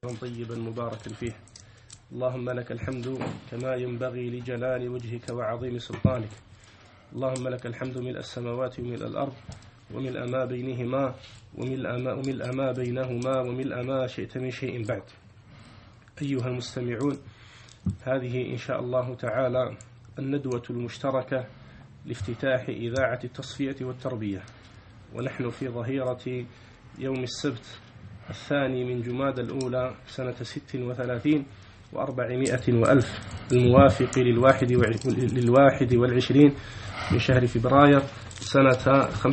طيبا مباركا فيه. اللهم لك الحمد كما ينبغي لجلال وجهك وعظيم سلطانك. اللهم لك الحمد ملء السماوات وملء الأرض وملء ما بينهما وملء ما بينهما وملء ما شئت من شيء بعد. أيها المستمعون، هذه إن شاء الله تعالى الندوة المشتركة لافتتاح إذاعة التصفية والتربية، ونحن في ظهيرة يوم السبت 2 من جمادى الأولى سنة 36 و400 وألف الموافق لل21 من شهر فبراير سنة 15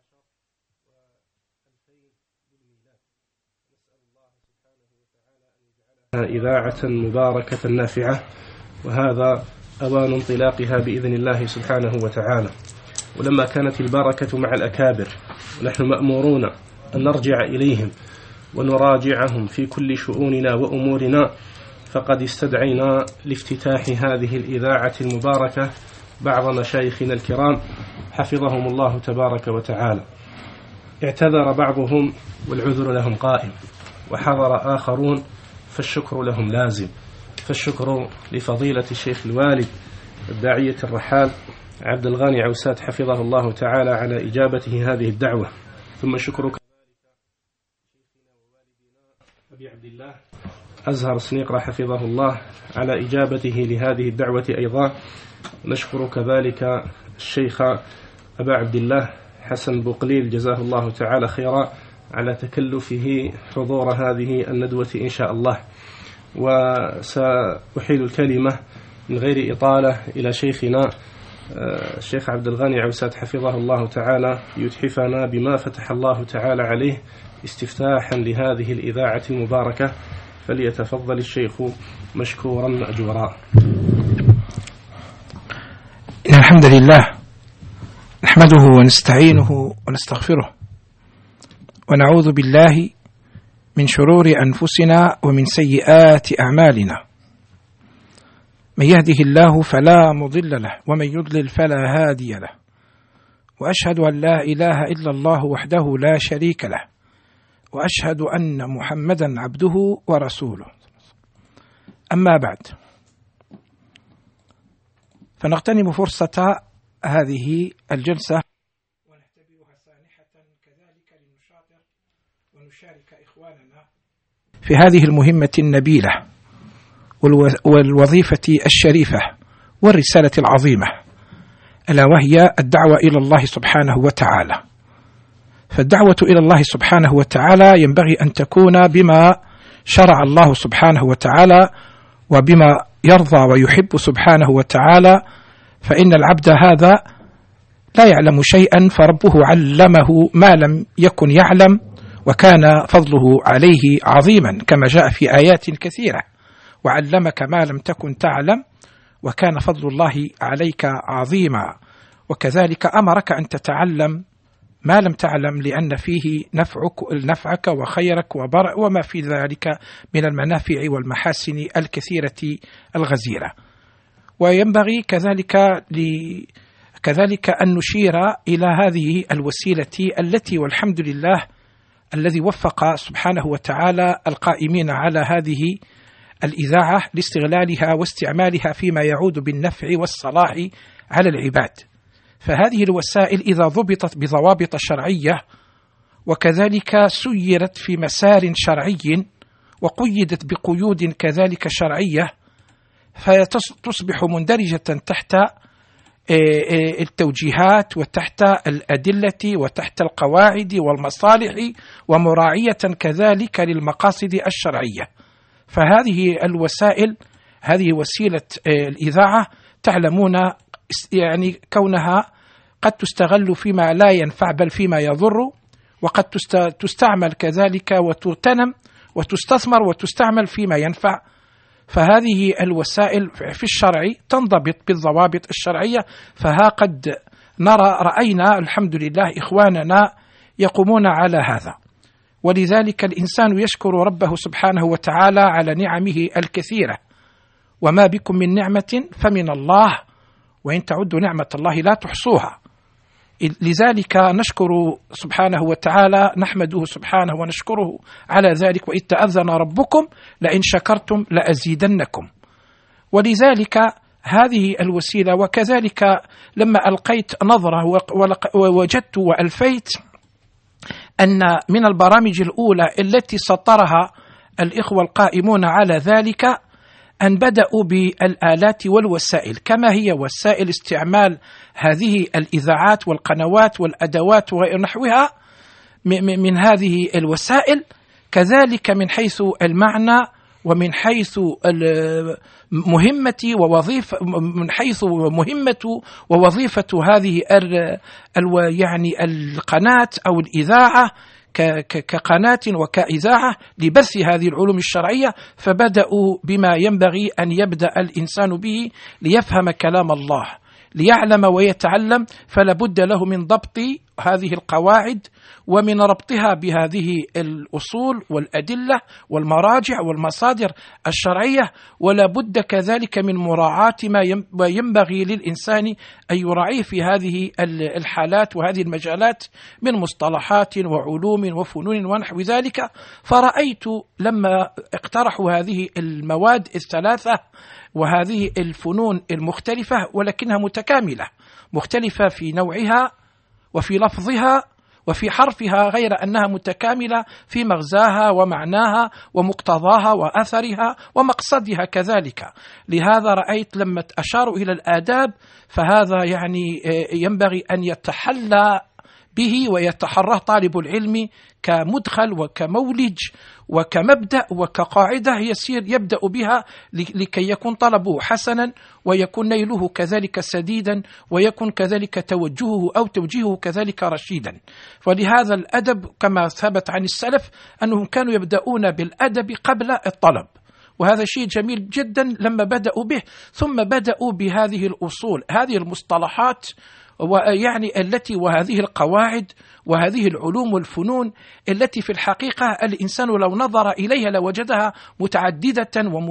إذاعة مباركة نافعة، وهذا أوان انطلاقها بإذن الله سبحانه وتعالى. ولما كانت البركة مع الأكابر ونحن مأمورون أن نرجع إليهم ونراجعهم في كل شؤوننا وأمورنا، فقد استدعينا لافتتاح هذه الإذاعة المباركة بعض مشايخنا الكرام حفظهم الله تبارك وتعالى. اعتذر بعضهم والعذر لهم قائم، وحضر آخرون فالشكر لهم لازم. فالشكر لفضيلة الشيخ الوالد الداعية الرحال عبد الغاني عوسات حفظه الله تعالى على إجابته هذه الدعوة، ثم شكرك أبي عبد الله أزهر سنيقرة حفظه الله على إجابته لهذه الدعوة أيضا. نشكر كذلك الشيخ أبا عبد الله حسن بقليل جزاه الله تعالى خيرا على تكلفه حضور هذه الندوة إن شاء الله. وسأحيل الكلمة من غير إطالة إلى شيخنا الشيخ عبد الغاني عوسات حفظه الله تعالى يتحفنا بما فتح الله تعالى عليه استفتاحا لهذه الإذاعة المباركة، فليتفضل الشيخ مشكورا مأجورا. إن الحمد لله نحمده ونستعينه ونستغفره، ونعوذ بالله من شرور أنفسنا ومن سيئات أعمالنا. من يهده الله فلا مضل له، ومن يضلل فلا هادي له، وأشهد أن لا إله إلا الله وحده لا شريك له، وأشهد أن محمدا عبده ورسوله. أما بعد، فنغتنم فرصة هذه الجلسة ونعتبرها سانحة كذلك لنشاطر ونشارك إخواننا في هذه المهمة النبيلة والوظيفة الشريفة والرسالة العظيمة، ألا وهي الدعوة إلى الله سبحانه وتعالى. فالدعوة إلى الله سبحانه وتعالى ينبغي أن تكون بما شرع الله سبحانه وتعالى وبما يرضى ويحب سبحانه وتعالى، فإن العبد هذا لا يعلم شيئا فربه علمه ما لم يكن يعلم، وكان فضله عليه عظيما كما جاء في آيات كثيرة: وعلمك ما لم تكن تعلم وكان فضل الله عليك عظيما. وكذلك أمرك أن تتعلم ما لم تعلم، لأن فيه نفعك وخيرك وما في ذلك من المنافع والمحاسن الكثيرة الغزيرة. وينبغي كذلك أن نشير إلى هذه الوسيلة التي والحمد لله الذي وفق سبحانه وتعالى القائمين على هذه الإذاعة لاستغلالها واستعمالها فيما يعود بالنفع والصلاح على العباد. فهذه الوسائل إذا ضبطت بضوابط شرعية وكذلك سيرت في مسار شرعي وقيدت بقيود كذلك شرعية، فتصبح مندرجة تحت التوجيهات وتحت الأدلة وتحت القواعد والمصالح، ومراعية كذلك للمقاصد الشرعية. فهذه الوسائل، هذه وسيلة الإذاعة، تعلمون يعني كونها قد تستغل فيما لا ينفع بل فيما يضر، وقد تستعمل كذلك وتغتنم وتستثمر وتستعمل فيما ينفع. فهذه الوسائل في الشرع تنضبط بالضوابط الشرعية. فها قد رأينا الحمد لله إخواننا يقومون على هذا، ولذلك الإنسان يشكر ربه سبحانه وتعالى على نعمه الكثيرة. وما بكم من نعمة فمن الله، وإن تعدوا نعمة الله لا تحصوها. لذلك نشكر سبحانه وتعالى، نحمده سبحانه ونشكره على ذلك، وإذ تأذن ربكم لئن شكرتم لأزيدنكم. ولذلك هذه الوسيلة. وكذلك لما ألقيت نظرة ووجدت وألفيت أن من البرامج الأولى التي سطرها الإخوة القائمون على ذلك أن بدأوا بالآلات والوسائل كما هي وسائل استعمال هذه الإذاعات والقنوات والأدوات ونحوها من هذه الوسائل، كذلك من حيث المعنى ومن حيث مهمة ووظيفة هذه يعني القناة أو الإذاعة كقناة وكإذاعة لبث هذه العلوم الشرعية. فبدأوا بما ينبغي أن يبدأ الإنسان به ليفهم كلام الله، ليعلم ويتعلم، فلا بد له من ضبط هذه القواعد ومن ربطها بهذه الأصول والأدلة والمراجع والمصادر الشرعية، ولا بد كذلك من مراعاة ما ينبغي للإنسان أن يراعيه في هذه الحالات وهذه المجالات من مصطلحات وعلوم وفنون ونحو ذلك. فرأيت لما اقترحوا هذه المواد الثلاثة وهذه الفنون المختلفة ولكنها متكاملة، مختلفة في نوعها وفي لفظها وفي حرفها، غير أنها متكاملة في مغزاها ومعناها ومقتضاها وأثرها ومقصدها كذلك. لهذا رأيت لما أشاروا إلى الآداب فهذا يعني ينبغي أن يتحلى به ويتحرى طالب العلم كمدخل وكمولج وكمبدأ وكقاعدة يسير يبدأ بها لكي يكون طلبه حسنا ويكون نيله كذلك سديدا ويكون كذلك توجهه أو توجيهه كذلك رشيدا. ولهذا الأدب كما ثبت عن السلف أنهم كانوا يبدأون بالأدب قبل الطلب، وهذا شيء جميل جدا لما بدأوا به. ثم بدأوا بهذه الأصول، هذه المصطلحات ويعني التي وهذه القواعد وهذه العلوم والفنون التي في الحقيقة الإنسان لو نظر إليها لوجدها متعددة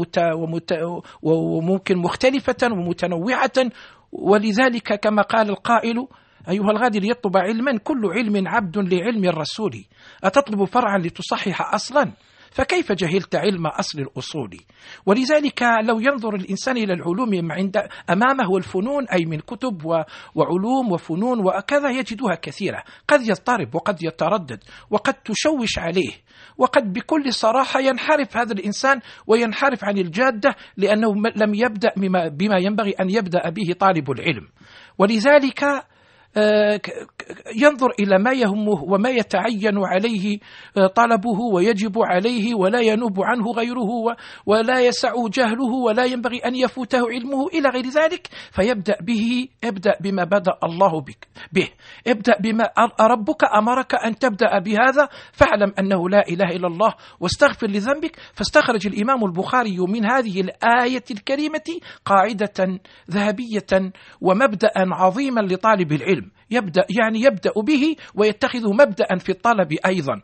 وممكن مختلفة ومتنوعة. ولذلك كما قال القائل: أيها الغادر يطلب علما كل علم عبد لعلم الرسول، أتطلب فرعا لتصحح أصلا فكيف جهلت علم أصل الأصول. ولذلك لو ينظر الإنسان إلى العلوم أمامه الفنون أي من كتب وعلوم وفنون وكذا يجدها كثيرة، قد يضطرب وقد يتردد وقد تشوش عليه، وقد بكل صراحة ينحرف هذا الإنسان وينحرف عن الجادة لأنه لم يبدأ بما ينبغي أن يبدأ به طالب العلم. ولذلك ينظر إلى ما يهمه وما يتعين عليه طلبه ويجب عليه ولا ينوب عنه غيره ولا يسع جهله ولا ينبغي أن يفوته علمه إلى غير ذلك، فيبدأ به. ابدأ بما بدأ الله به، ابدأ بما ربك أمرك أن تبدأ بهذا، فاعلم أنه لا إله إلا الله واستغفر لذنبك. فاستخرج الإمام البخاري من هذه الآية الكريمة قاعدة ذهبية ومبدأ عظيما لطالب العلم، يبدأ به ويتخذه مبدأ في الطلب أيضا،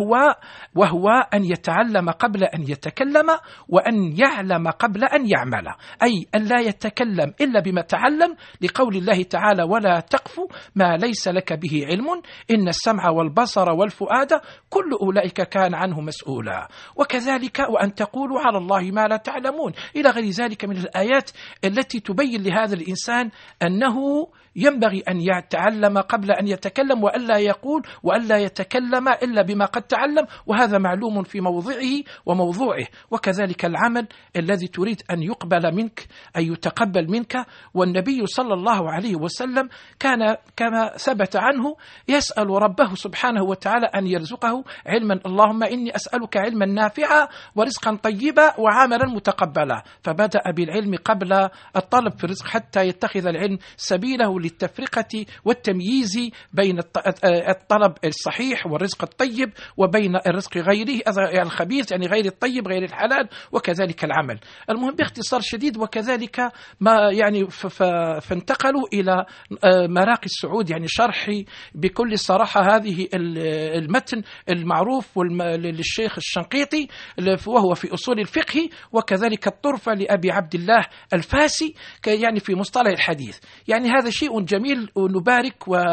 وهو أن يتعلم قبل أن يتكلم وأن يعلم قبل أن يعمل، أي أن لا يتكلم إلا بما تعلم، لقول الله تعالى: ولا تقف ما ليس لك به علم إن السمع والبصر والفؤاد كل أولئك كان عنه مسؤولا. وكذلك وأن تقولوا على الله ما لا تعلمون إلى غير ذلك من الآيات التي تبين لهذا الإنسان أنه ينبغي أن يتعلم قبل أن يتكلم وألا يقول وألا يتكلم إلا بما قد تعلم، وهذا معلوم في موضعه وموضوعه. وكذلك العمل الذي تريد أن يقبل منك أن يتقبل منك. والنبي صلى الله عليه وسلم كان كما ثبت عنه يسأل ربه سبحانه وتعالى أن يرزقه علما: اللهم إني أسألك علما نافعا ورزقا طيبا وعملا متقبلا. فبدأ بالعلم قبل الطلب في الرزق حتى يتخذ العلم سبيله للتفرقة والتمييز بين الطلب الصحيح والرزق الطيب وبين الرزق غيره الخبيث، يعني غير الطيب غير الحلال، وكذلك العمل. المهم باختصار شديد. وكذلك ما يعني فانتقلوا إلى مراقي السعود، يعني شرحي بكل صراحة هذه المتن المعروف للشيخ الشنقيطي وهو في أصول الفقه، وكذلك الطرفة لأبي عبد الله الفاسي يعني في مصطلح الحديث. يعني هذا شيء جميل ونبارك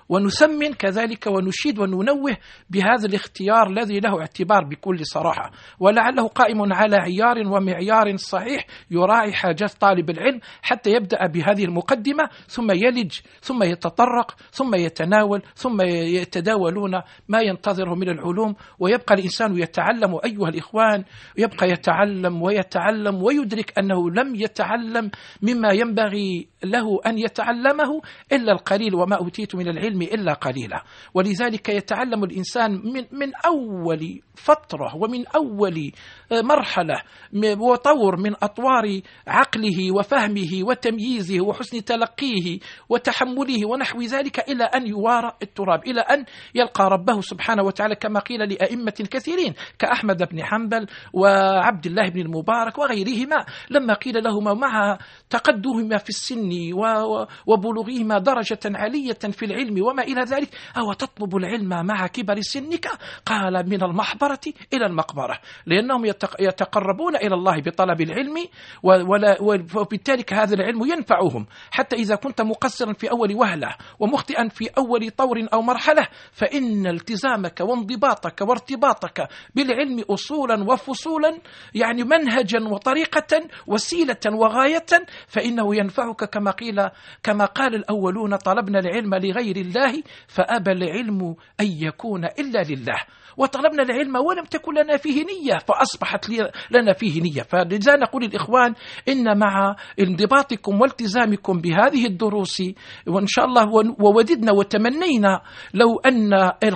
ونثمن كذلك ونشيد وننوه بهذا الاختيار الذي له اعتبار بكل صراحة، ولعله قائم على عيار ومعيار صحيح يراعي حاجات طالب العلم حتى يبدأ بهذه المقدمة ثم يلج ثم يتطرق ثم يتناول ثم يتداولون ما ينتظره من العلوم، ويبقى الإنسان يتعلم أيها الإخوان، يبقى يتعلم ويتعلم ويدرك أنه لم يتعلم مما ينبغي له أن يتعلمه إلا القليل، وما أوتيت من العلم إلا قليلا. ولذلك يتعلم الإنسان من أول فترة ومن أول مرحلة وطور من أطوار عقله وفهمه وتمييزه وحسن تلقيه وتحمله ونحو ذلك، إلى أن يوارى التراب، إلى أن يلقى ربه سبحانه وتعالى، كما قيل لأئمة كثيرين كأحمد بن حنبل وعبد الله بن المبارك وغيرهما، لما قيل لهما مع تقدمهما في السن وبلوغهما درجة عالية في العلم وما إلى ذلك: أو تطلب العلم مع كبر سنك؟ قال: من المحبرة إلى المقبرة، لأنهم يتقربون إلى الله بطلب العلم، وبالتالي هذا العلم ينفعهم، حتى إذا كنت مقصرا في أول وهلة ومخطئا في أول طور أو مرحلة، فإن التزامك وانضباطك وارتباطك بالعلم أصولا وفصولا، يعني منهجا وطريقة وسيلة وغاية، فإنه ينفعك كما قال الأولون: طلبنا العلم لغير الله فأبى العلم أن يكون إلا لله. وطلبنا العلم ولم تكن لنا فيه نية فأصبحت لنا فيه نية. فلذا نقول الإخوان إن مع انضباطكم والتزامكم بهذه الدروس وإن شاء الله، ووددنا وتمنينا لو أن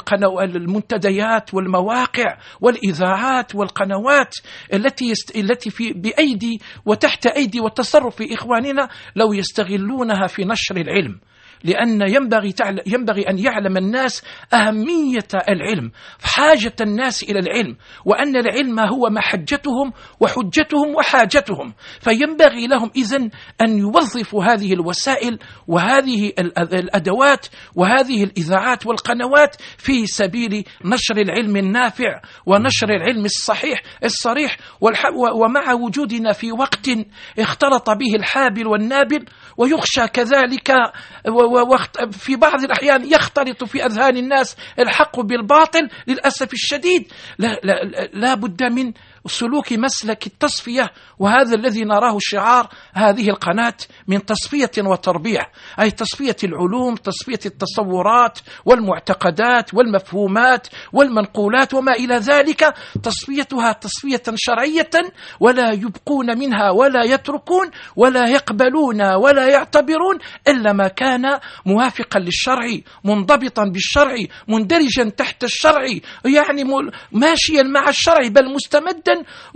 المنتديات والمواقع والإذاعات والقنوات التي في بأيدي وتحت أيدي وتصرف إخواننا لو يستغلونها في نشر العلم، لأن ينبغي أن يعلم الناس أهمية العلم، حاجة الناس إلى العلم، وأن العلم هو محجتهم وحجتهم وحاجتهم. فينبغي لهم إذن أن يوظفوا هذه الوسائل وهذه الأدوات وهذه الإذاعات والقنوات في سبيل نشر العلم النافع ونشر العلم الصريح. ومع وجودنا في وقت اختلط به الحابل والنابل، ويخشى كذلك في بعض الأحيان يختلط في أذهان الناس الحق بالباطل للأسف الشديد، لا بد من سلوك مسلك التصفية، وهذا الذي نراه شعار هذه القناة من تصفية وتربيع، أي تصفية العلوم، تصفية التصورات والمعتقدات والمفهومات والمنقولات وما إلى ذلك، تصفيتها تصفية شرعية، ولا يبقون منها ولا يتركون ولا يقبلون ولا يعتبرون إلا ما كان موافقا للشرع، منضبطا بالشرع، مندرجا تحت الشرع، يعني ماشيا مع الشرع، بل مستمدا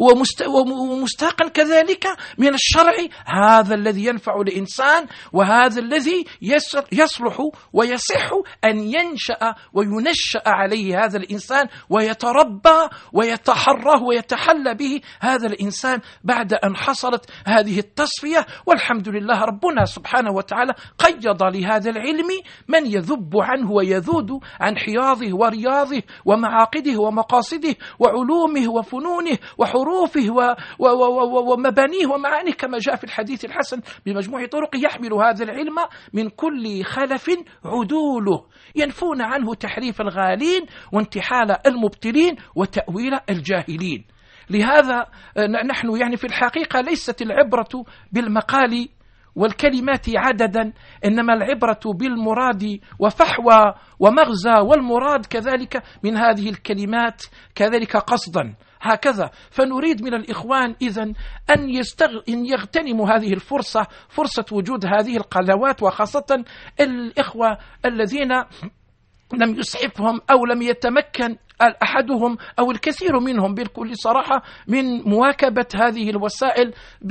ومستاقا كذلك من الشرع. هذا الذي ينفع الإنسان، وهذا الذي يصلح ويصح أن ينشأ وينشأ عليه هذا الإنسان، ويتربى ويتحرى ويتحلى به هذا الإنسان بعد أن حصلت هذه التصفية. والحمد لله ربنا سبحانه وتعالى قيض لهذا العلم من يذب عنه ويذود عن حياضه ورياضه ومعاقده ومقاصده وعلومه وفنونه وحروفه ومبانيه ومعانيه، كما جاء في الحديث الحسن بمجموع طرق: يحمل هذا العلم من كل خلف عدوله، ينفون عنه تحريف الغالين وانتحال المبطلين وتأويل الجاهلين. لهذا نحن يعني في الحقيقة ليست العبرة بالمقال والكلمات عددا، إنما العبرة بالمراد وفحوى ومغزى، والمراد كذلك من هذه الكلمات كذلك قصدا، هكذا. فنريد من الإخوان إذن أن يغتنموا هذه الفرصة، فرصة وجود هذه القنوات، وخاصة الإخوة الذين لم يسعفهم أو لم يتمكن أحدهم أو الكثير منهم بكل صراحة من مواكبة هذه الوسائل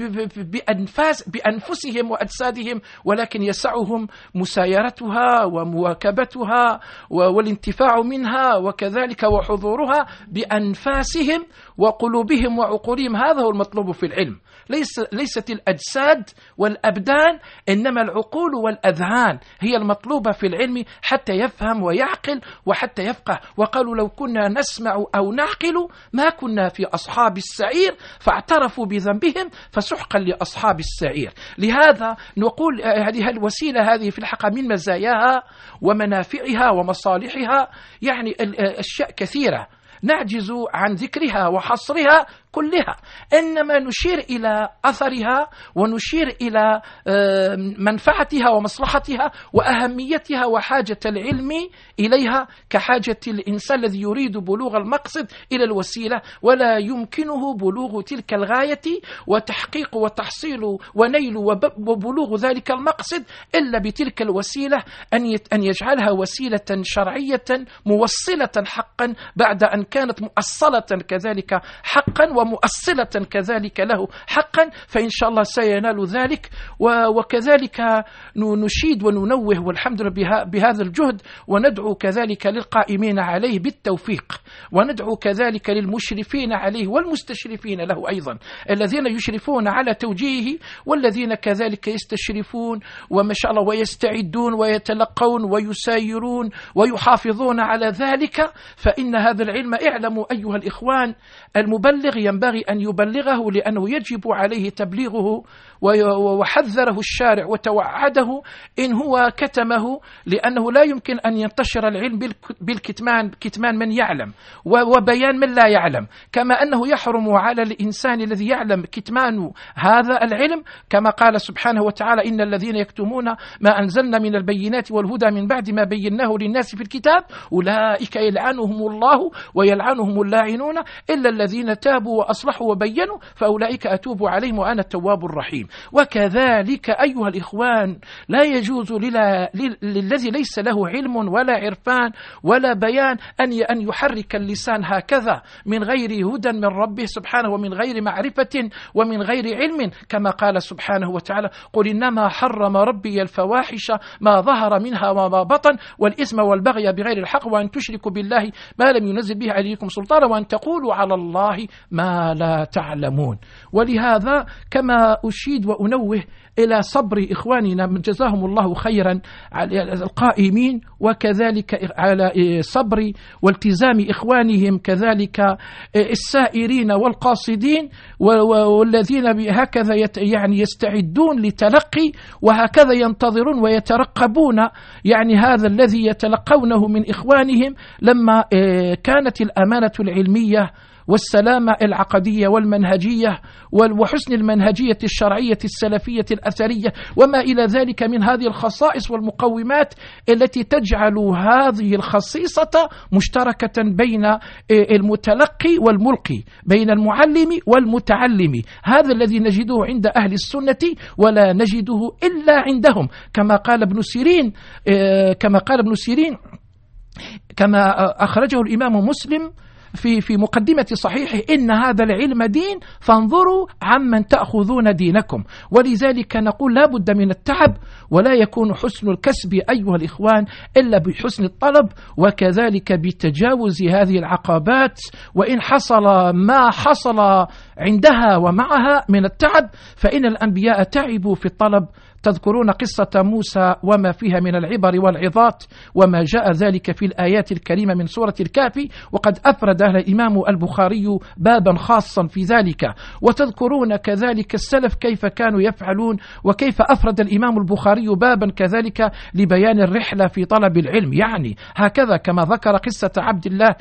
بأنفسهم وأجسادهم، ولكن يسعهم مسايرتها ومواكبتها والانتفاع منها، وكذلك وحضورها بأنفاسهم وقلوبهم وعقولهم. هذا هو المطلوب في العلم، ليست الأجساد والأبدان، إنما العقول والأذهان هي المطلوبة في العلم حتى يفهم ويعقل وحتى يفقه. وقالوا لو كنا كنا نسمع أو نعقل ما كنا في أصحاب السعير فاعترفوا بذنبهم فسحقا لأصحاب السعير. لهذا نقول هذه الوسيلة هذه في الحقيقة من مزاياها ومنافعها ومصالحها يعني أشياء كثيرة نعجز عن ذكرها وحصرها كلها، إنما نشير إلى أثرها ونشير إلى منفعتها ومصلحتها وأهميتها وحاجة العلم إليها كحاجة الإنسان الذي يريد بلوغ المقصد إلى الوسيلة، ولا يمكنه بلوغ تلك الغاية وتحقيق وتحصيل ونيل وبلوغ ذلك المقصد إلا بتلك الوسيلة أن يجعلها وسيلة شرعية موصلة حقا بعد أن كانت مؤصلة كذلك حقا ومؤصلة كذلك له حقا، فإن شاء الله سينال ذلك. وكذلك نشيد وننوه والحمد لله بهذا الجهد، وندعو كذلك للقائمين عليه بالتوفيق، وندعو كذلك للمشرفين عليه والمستشرفين له أيضا، الذين يشرفون على توجيهه والذين كذلك يستشرفون وما شاء الله ويستعدون ويتلقون ويسايرون ويحافظون على ذلك. فإن هذا العلم اعلموا أيها الإخوان المبلغ ينبغي أن يبلغه لأنه يجب عليه تبليغه، وحذره الشارع وتوعده إن هو كتمه، لأنه لا يمكن أن ينتشر العلم بالكتمان، كتمان من يعلم وبيان من لا يعلم، كما أنه يحرم على الإنسان الذي يعلم كتمان هذا العلم، كما قال سبحانه وتعالى إن الذين يكتمون ما أنزلنا من البينات والهدى من بعد ما بيناه للناس في الكتاب أولئك يلعنهم الله ويلعنهم اللاعنون إلا الذين تابوا وأصلحوا وبينوا فأولئك أتوب عليهم وأنا التواب الرحيم. وكذلك أيها الإخوان لا يجوز للذي ليس له علم ولا عرفان ولا بيان أن يحرك اللسان هكذا من غير هدى من ربه سبحانه ومن غير معرفة ومن غير علم، كما قال سبحانه وتعالى قل إنما حرم ربي الفواحش ما ظهر منها وما بطن والإثم والبغي بغير الحق وأن تشركوا بالله ما لم ينزل به عليكم سلطانا وأن تقولوا على الله ما لا تعلمون. ولهذا كما أشيد وأنوه إلى صبر إخواننا من جزاهم الله خيرا على القائمين، وكذلك على صبر والتزام إخوانهم كذلك السائرين والقاصدين والذين هكذا يعني يستعدون لتلقي وهكذا ينتظرون ويترقبون يعني هذا الذي يتلقونه من إخوانهم لما كانت الأمانة العلمية والسلامة العقدية والمنهجية وحسن المنهجية الشرعية السلفية الأثرية وما إلى ذلك من هذه الخصائص والمقومات التي تجعل هذه الخصيصة مشتركة بين المتلقي والملقي، بين المعلم والمتعلم. هذا الذي نجده عند أهل السنة ولا نجده إلا عندهم، كما قال ابن سيرين كما أخرجه الإمام مسلم في مقدمة صحيحه إن هذا العلم دين فانظروا عمن تأخذون دينكم. ولذلك نقول لا بد من التعب، ولا يكون حسن الكسب أيها الإخوان إلا بحسن الطلب، وكذلك بتجاوز هذه العقبات وإن حصل ما حصل عندها ومعها من التعب، فإن الأنبياء تعبوا في الطلب. تذكرون قصة موسى وما فيها من العبر والعظات وما جاء ذلك في الآيات الكريمة من سورة الكافي، وقد أفرد الإمام البخاري بابا خاصا في ذلك. وتذكرون كذلك السلف كيف كانوا يفعلون، وكيف أفرد الإمام البخاري بابا كذلك لبيان الرحلة في طلب العلم. يعني هكذا كما ذكر قصة عبد الله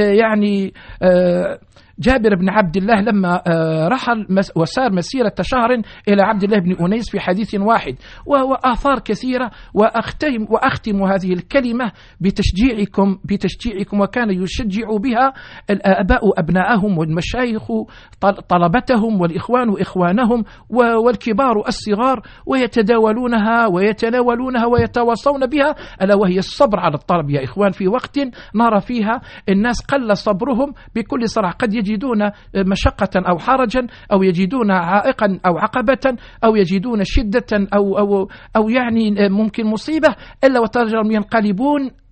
جابر بن عبد الله لما رحل وسار مسيرة شهر إلى عبد الله بن أنيس في حديث واحد، وآثار كثيرة. وأختم هذه الكلمة بتشجيعكم وكان يشجع بها الآباء أبناءهم والمشايخ طلبتهم والإخوان إخوانهم والكبار الصغار، ويتناولونها ويتواصون بها، ألا وهي الصبر على الطلب يا إخوان. في وقت نرى فيها الناس قل صبرهم بكل صراحة، قد يجدون مشقة أو حرجا أو يجدون عائقا أو عقبة أو يجدون شدة أو يعني ممكن مصيبة، إلا وترجم ينقلبون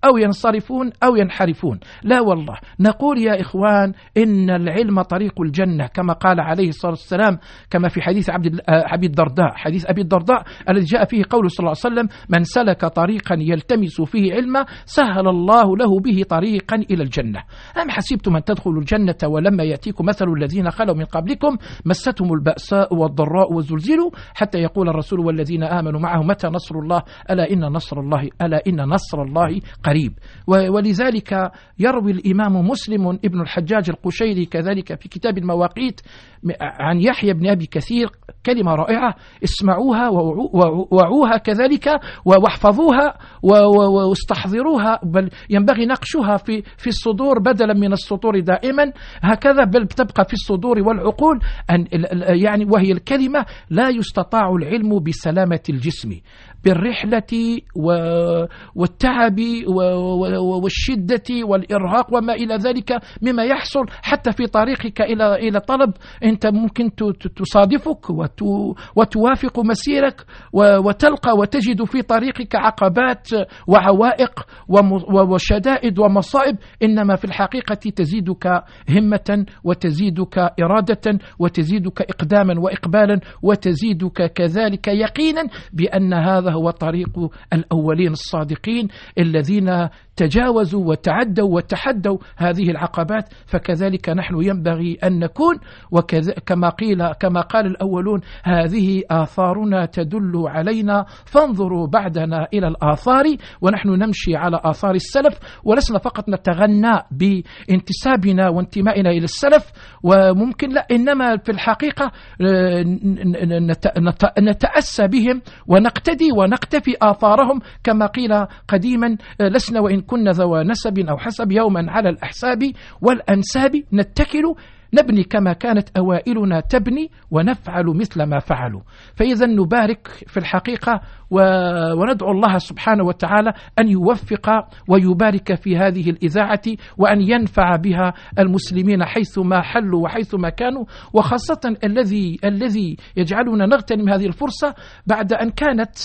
أو ينصرفون أو ينحرفون. لا والله، نقول يا إخوان إن العلم طريق الجنة كما قال عليه الصلاة والسلام، كما في حديث أبي الدرداء، حديث أبي الدرداء الذي جاء فيه قوله صلى الله عليه وسلم: من سلك طريقا يلتمس فيه علما سهل الله له به طريقا إلى الجنة. أم حسبتم أن تدخلوا الجنة ولما يأتيكم مثل الذين خلوا من قبلكم مستهم البأساء والضراء وزلزلوا حتى يقول الرسول والذين آمنوا معه متى نصر الله ألا إن نصر الله قريب. ولذلك يروي الإمام مسلم ابن الحجاج القشيري كذلك في كتاب المواقيت عن يحيى بن أبي كثير كلمة رائعة، اسمعوها ووعوها كذلك واحفظوها واستحضروها، بل ينبغي نقشها في الصدور بدلا من السطور دائما، هكذا بل تبقى في الصدور والعقول. يعني وهي الكلمة: لا يستطاع العلم بسلامة الجسم، بالرحلة والتعب والشدة والإرهاق وما إلى ذلك مما يحصل حتى في طريقك إلى طلب. أنت ممكن تصادفك وتوافق مسيرك وتلقى وتجد في طريقك عقبات وعوائق وشدائد ومصائب، إنما في الحقيقة تزيدك همة وتزيدك إرادة وتزيدك إقداما وإقبالا وتزيدك كذلك يقينا بأن هذا هو طريق الأولين الصادقين الذين تجاوزوا وتعدوا وتحدوا هذه العقبات. فكذلك نحن ينبغي أن نكون، كما قال الأولون: هذه آثارنا تدل علينا فانظروا بعدنا إلى الآثار. ونحن نمشي على آثار السلف، ولسنا فقط نتغنى بانتسابنا وانتمائنا إلى السلف وممكن لا، إنما في الحقيقة نتأسى بهم ونقتدي ونقتفي آثارهم، كما قيل قديما: لسنا وإن كنا ذوى نسب أو حسب يوما على الأحساب والأنساب نتكل، نبني كما كانت أوائلنا تبني ونفعل مثل ما فعلوا. فإذا نبارك في الحقيقة وندعو الله سبحانه وتعالى أن يوفق ويبارك في هذه الإذاعة وأن ينفع بها المسلمين حيثما حلوا وحيثما كانوا، وخاصة الذي يجعلنا نغتنم هذه الفرصة بعد أن كانت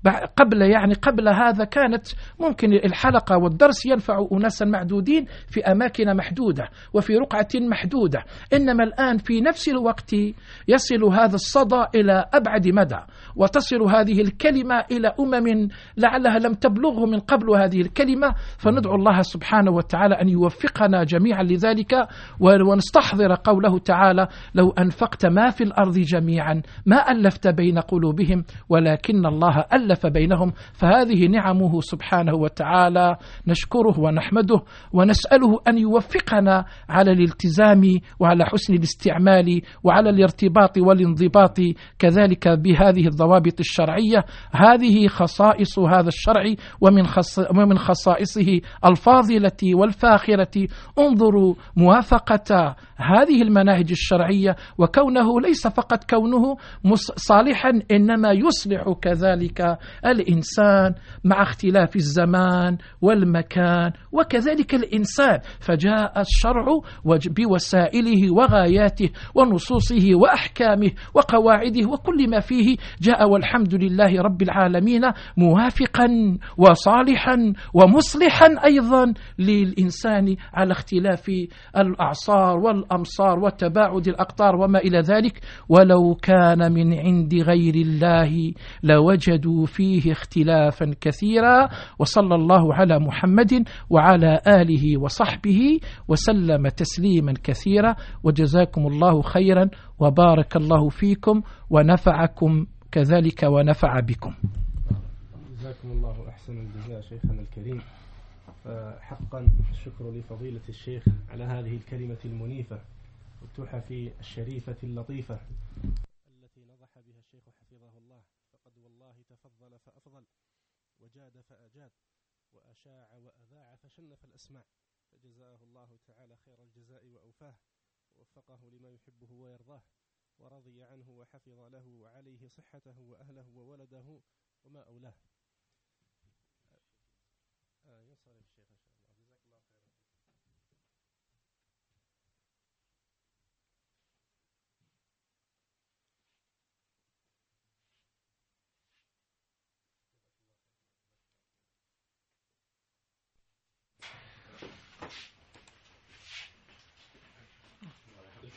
قبل هذا كانت ممكن الحلقة والدرس ينفع أناسا معدودين في أماكن محدودة وفي رقعة محدودة، إنما الآن في نفس الوقت يصل هذا الصدى إلى أبعد مدى، وتصل هذه الكلمة إلى لعلها لم تبلغه من قبل هذه الكلمة. فندعو الله سبحانه وتعالى أن يوفقنا جميعا لذلك، ونستحضر قوله تعالى: لو أنفقت ما في الأرض جميعا ما ألفت بين قلوبهم ولكن الله ألف بينهم. فهذه نعمه سبحانه وتعالى نشكره ونحمده ونسأله أن يوفقنا على الالتزام وعلى حسن الاستعمال وعلى الارتباط والانضباط كذلك بهذه الضوابط الشرعية. هذه خصائص هذا الشرع، ومن خصائصه الفاضلة والفاخرة انظروا موافقة هذه المناهج الشرعية، وكونه ليس فقط كونه صالحا، إنما يصلح كذلك الإنسان مع اختلاف الزمان والمكان وكذلك الإنسان. فجاء الشرع بوسائله وغاياته ونصوصه وأحكامه وقواعده وكل ما فيه جاء، والحمد لله رب العالمين، موافقا وصالحا ومصلحا أيضا للإنسان على اختلاف الأعصار والأمصار وتباعد الأقطار وما إلى ذلك. ولو كان من عند غير الله لوجدوا فيه اختلافا كثيرا. وصلى الله على محمد وعلى آله وصحبه وسلم تسليما كثيرا، وجزاكم الله خيرا وبارك الله فيكم ونفعكم كذلك ونفع بكم. جزاكم الله أحسن الجزاء شيخنا الكريم. حقا الشكر لفضيلة الشيخ على هذه الكلمة المنيفة والتحف الشريفة اللطيفة التي نضح بها الشيخ حفظه الله. فقد والله تفضل فأفضل وجاد فأجاد وأشاع وأذاع فشنف الأسماع، فجزاه الله تعالى خير الجزاء وأوفاه، ووفقه لما يحبه ويرضاه، ورضي عنه وحفظ له وعليه صحته وأهله وولده وما أولاه. ينصرف الشيخ إن شاء الله. جزاك الله خيرا.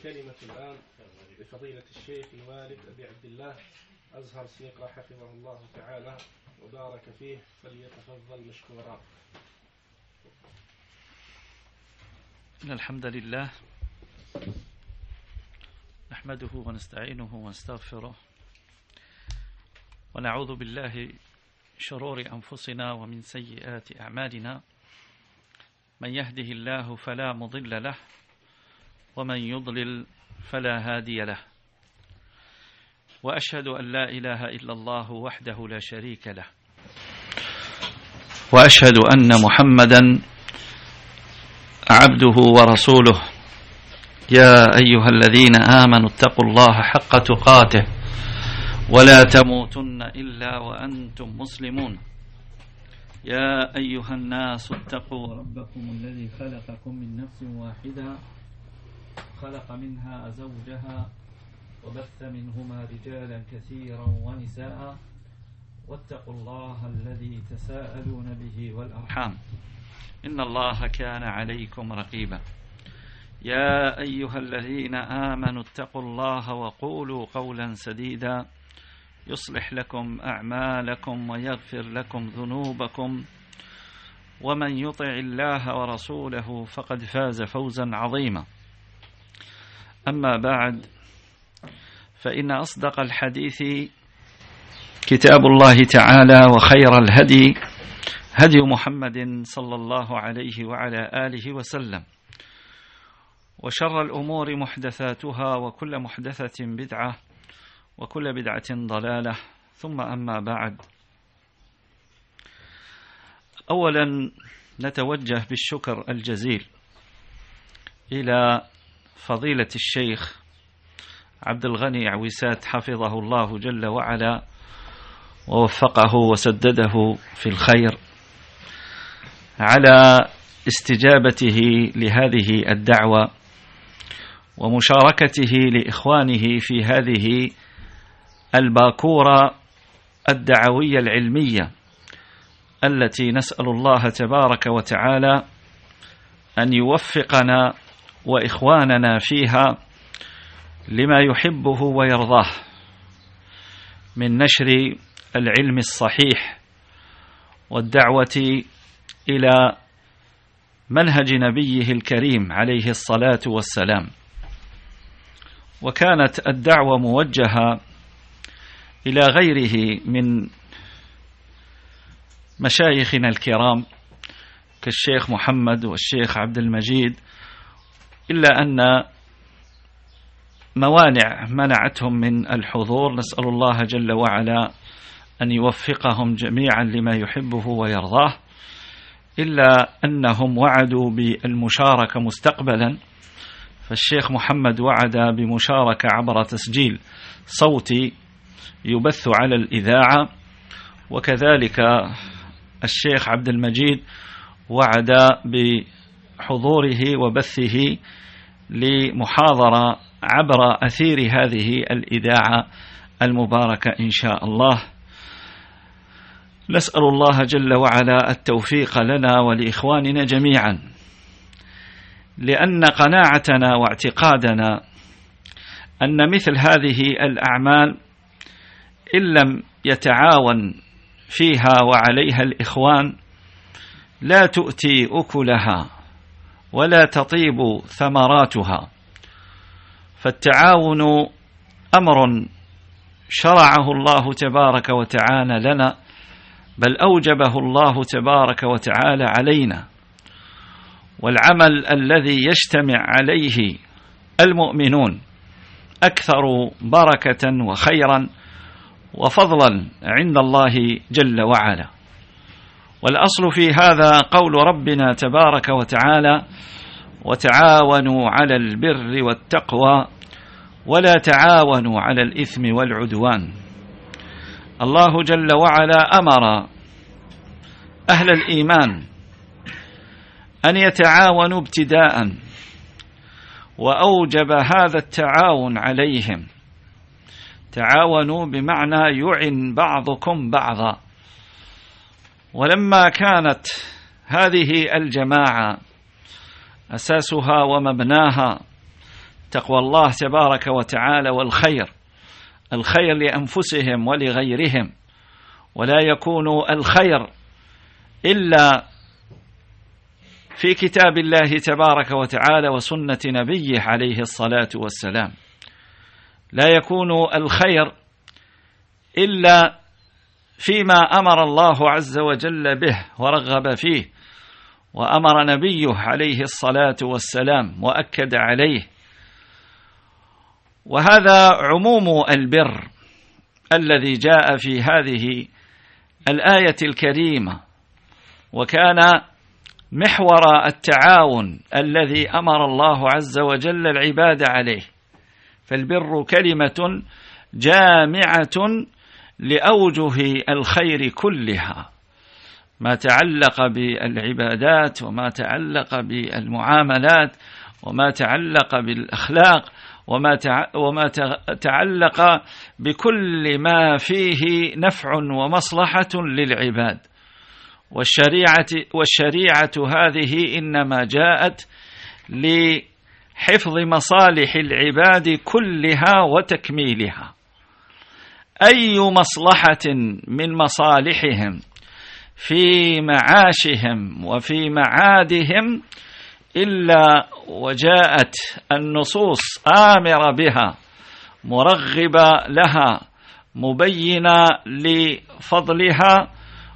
الكلمة الآن لفضيلة الشيخ الوالد أبي عبد الله أزهر سيقرأ حفظه الله تعالى وبارك فيه، فليتفضل مشكورا. إن الحمد لله نحمده ونستعينه ونستغفره ونعوذ بالله شرور أنفسنا ومن سيئات أعمالنا، من يهده الله فلا مضل له ومن يضلل فلا هادي له، وأشهد أن لا إله إلا الله وحده لا شريك له، وأشهد أن محمدا عبده ورسوله. يا أيها الذين آمنوا اتقوا الله حق تقاته ولا تموتن إلا وأنتم مسلمون. يا أيها الناس اتقوا ربكم الذي خلقكم من نفس واحدة، خلق منها زوجها وبث منهما رجالا كثيرا ونساء، واتقوا الله الذي تساءلون به والأرحام إن الله كان عليكم رقيبا. يا أيها الذين آمنوا اتقوا الله وقولوا قولا سديدا يصلح لكم أعمالكم ويغفر لكم ذنوبكم، ومن يطع الله ورسوله فقد فاز فوزا عظيما. أما بعد، فإن أصدق الحديث كتاب الله تعالى، وخير الهدي هدي محمد صلى الله عليه وعلى آله وسلم، وشر الأمور محدثاتها، وكل محدثة بدعة، وكل بدعة ضلالة، ثم أما بعد. أولا نتوجه بالشكر الجزيل إلى فضيلة الشيخ عبد الغني عويسات حفظه الله جل وعلا ووفقه وسدده في الخير على استجابته لهذه الدعوة ومشاركته لإخوانه في هذه الباكورة الدعوية العلمية التي نسأل الله تبارك وتعالى أن يوفقنا وإخواننا فيها لما يحبه ويرضاه من نشر العلم الصحيح والدعوة إلى منهج نبيه الكريم عليه الصلاة والسلام. وكانت الدعوة موجهة إلى غيره من مشايخنا الكرام كالشيخ محمد والشيخ عبد المجيد، إلا أن موانع منعتهم من الحضور. نسأل الله جل وعلا أن يوفقهم جميعا لما يحبه ويرضاه، إلا أنهم وعدوا بالمشاركة مستقبلا. فالشيخ محمد وعد بمشاركة عبر تسجيل صوتي يبث على الإذاعة، وكذلك الشيخ عبد المجيد وعد بحضوره وبثه لمحاضرة عبر أثير هذه الإذاعة المباركة إن شاء الله. نسأل الله جل وعلا التوفيق لنا ولإخواننا جميعا، لأن قناعتنا واعتقادنا أن مثل هذه الأعمال إن لم يتعاون فيها وعليها الإخوان لا تؤتي أكلها ولا تطيب ثمراتها. فالتعاون أمر شرعه الله تبارك وتعالى لنا، بل أوجبه الله تبارك وتعالى علينا. والعمل الذي يجتمع عليه المؤمنون أكثر بركة وخيرا وفضلا عند الله جل وعلا. والأصل في هذا قول ربنا تبارك وتعالى: وتعاونوا على البر والتقوى ولا تعاونوا على الإثم والعدوان. الله جل وعلا أمر أهل الإيمان أن يتعاونوا ابتداء، وأوجب هذا التعاون عليهم. تعاونوا بمعنى يعن بعضكم بعضا. ولما كانت هذه الجماعة أساسها ومبناها تقوى الله تبارك وتعالى والخير، الخير لأنفسهم ولغيرهم، ولا يكون الخير إلا في كتاب الله تبارك وتعالى وسنة نبيه عليه الصلاة والسلام. لا يكون الخير إلا فيما أمر الله عز وجل به ورغب فيه، وأمر نبيه عليه الصلاة والسلام وأكد عليه. وهذا عموم البر الذي جاء في هذه الآية الكريمة، وكان محور التعاون الذي أمر الله عز وجل العباد عليه. فالبر كلمة جامعة لأوجه الخير كلها، ما تعلق بالعبادات وما تعلق بالمعاملات وما تعلق بالأخلاق وما تعلق بكل ما فيه نفع ومصلحة للعباد. والشريعة هذه إنما جاءت لحفظ مصالح العباد كلها وتكميلها. أي مصلحة من مصالحهم في معاشهم وفي معادهم إلا وجاءت النصوص آمرة بها، مرغبة لها، مبينة لفضلها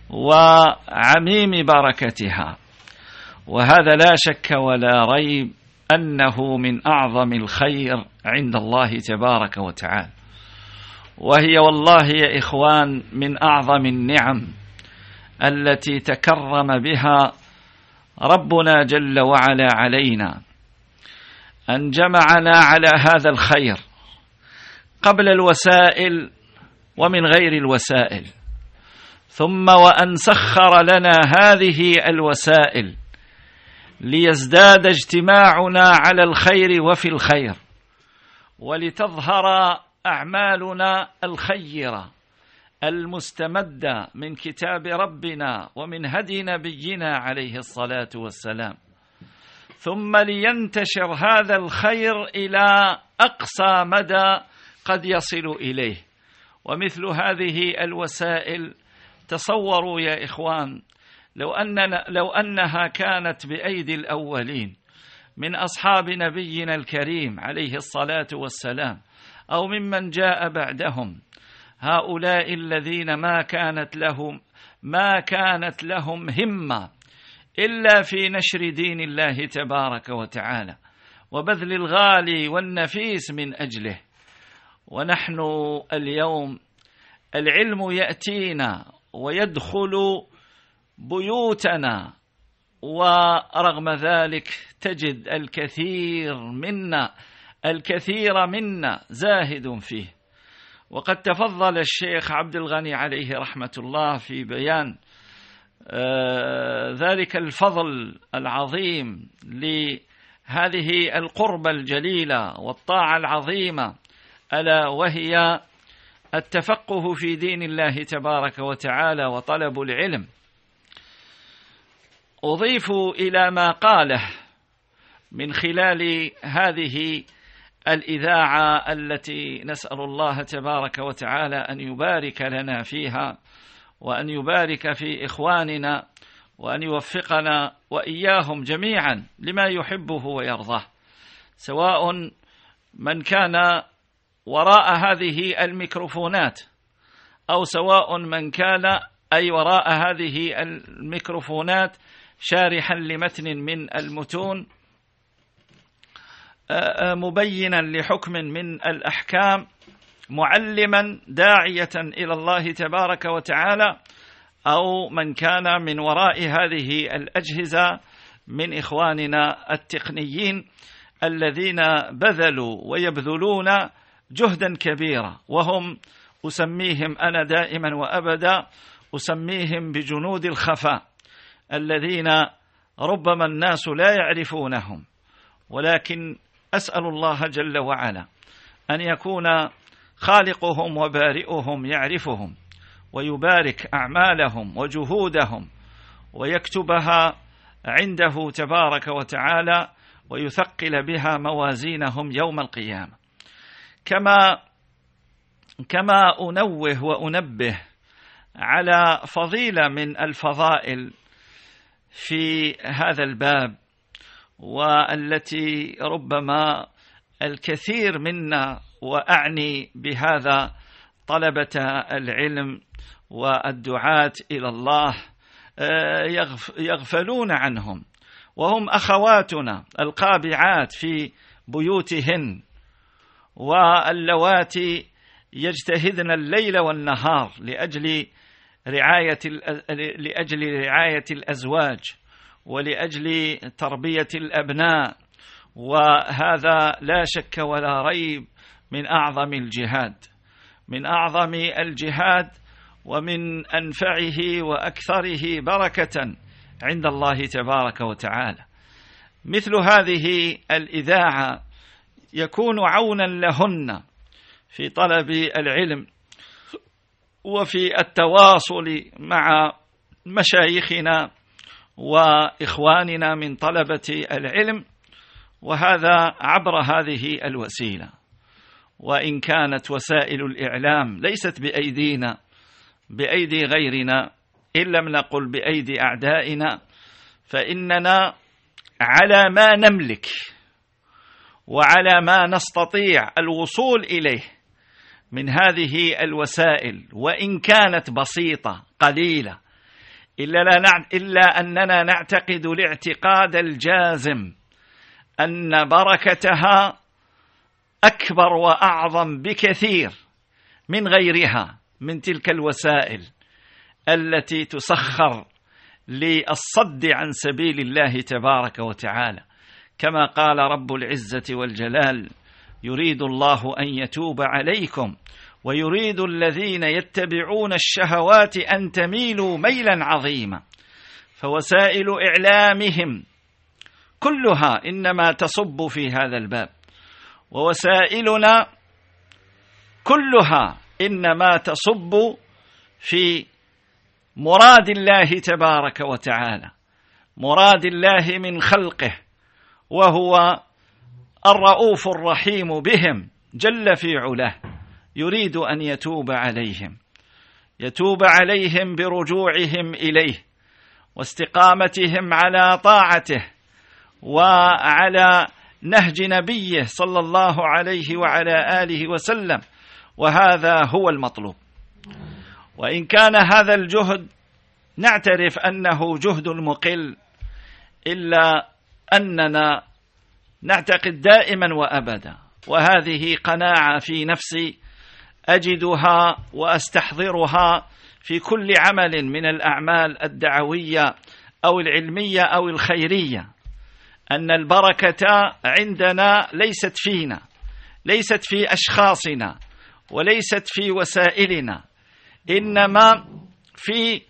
وعميم بركتها. وهذا لا شك ولا ريب أنه من أعظم الخير عند الله تبارك وتعالى، وهي والله يا إخوان من أعظم النعم التي تكرم بها ربنا جل وعلا علينا، أن جمعنا على هذا الخير قبل الوسائل ومن غير الوسائل، ثم وأن سخر لنا هذه الوسائل ليزداد اجتماعنا على الخير وفي الخير، ولتظهر أعمالنا الخيرة المستمدة من كتاب ربنا ومن هدي نبينا عليه الصلاة والسلام، ثم لينتشر هذا الخير إلى أقصى مدى قد يصل إليه. ومثل هذه الوسائل تصوروا يا إخوان لو أنها كانت بأيدي الأولين من أصحاب نبينا الكريم عليه الصلاة والسلام أو ممن جاء بعدهم، هؤلاء الذين ما كانت لهم همة إلا في نشر دين الله تبارك وتعالى وبذل الغالي والنفيس من أجله. ونحن اليوم العلم يأتينا ويدخل بيوتنا، ورغم ذلك تجد الكثير منا زاهد فيه. وقد تفضل الشيخ عبد الغني عليه رحمة الله في بيان ذلك الفضل العظيم لهذه القربة الجليلة والطاعة العظيمة، ألا وهي التفقه في دين الله تبارك وتعالى وطلب العلم. أضيف إلى ما قاله من خلال هذه الإذاعة التي نسأل الله تبارك وتعالى أن يبارك لنا فيها، وأن يبارك في إخواننا، وأن يوفقنا وإياهم جميعا لما يحبه ويرضاه، سواء من كان وراء هذه الميكروفونات أو سواء من كان وراء هذه الميكروفونات شارحا لمتن من المتون، مبينا لحكم من الأحكام، معلما داعية إلى الله تبارك وتعالى، أو من كان من وراء هذه الأجهزة من إخواننا التقنيين الذين بذلوا ويبذلون جهدا كبيرا، وهم أسميهم أنا دائما وأبدا أسميهم بجنود الخفاء، الذين ربما الناس لا يعرفونهم، ولكن أسأل الله جل وعلا أن يكون خالقهم وبارئهم يعرفهم ويبارك أعمالهم وجهودهم ويكتبها عنده تبارك وتعالى، ويثقل بها موازينهم يوم القيامة. كما أنوه وأنبه على فضيلة من الفضائل في هذا الباب، والتي ربما الكثير منا، وأعني بهذا طلبة العلم والدعاة إلى الله، يغفلون عنهم، وهم أخواتنا القابعات في بيوتهن، واللواتي يجتهدن الليل والنهار لأجل رعاية الأزواج ولأجل تربية الأبناء. وهذا لا شك ولا ريب من أعظم الجهاد ومن أنفعه وأكثره بركة عند الله تبارك وتعالى. مثل هذه الإذاعة يكون عونا لهن في طلب العلم وفي التواصل مع مشايخنا وإخواننا من طلبة العلم، وهذا عبر هذه الوسيلة. وإن كانت وسائل الإعلام ليست بأيدينا، بأيدي غيرنا، إن لم نقل بأيدي أعدائنا، فإننا على ما نملك وعلى ما نستطيع الوصول إليه من هذه الوسائل، وإن كانت بسيطة قليلة، إلا أننا نعتقد الاعتقاد الجازم أن بركتها أكبر وأعظم بكثير من غيرها من تلك الوسائل التي تسخر للصد عن سبيل الله تبارك وتعالى. كما قال رب العزة والجلال: يريد الله أن يتوب عليكم ويريد الذين يتبعون الشهوات أن تميلوا ميلا عظيما. فوسائل إعلامهم كلها إنما تصب في هذا الباب، ووسائلنا كلها إنما تصب في مراد الله تبارك وتعالى، مراد الله من خلقه، وهو الرؤوف الرحيم بهم جل في علاه. يريد أن يتوب عليهم برجوعهم إليه واستقامتهم على طاعته وعلى نهج نبيه صلى الله عليه وعلى آله وسلم، وهذا هو المطلوب. وإن كان هذا الجهد نعترف أنه جهد مقل، إلا أننا نعتقد دائما وأبدا، وهذه قناعة في نفسي أجدها وأستحضرها في كل عمل من الأعمال الدعوية أو العلمية أو الخيرية، أن البركة عندنا ليست فينا، ليست في أشخاصنا، وليست في وسائلنا، إنما في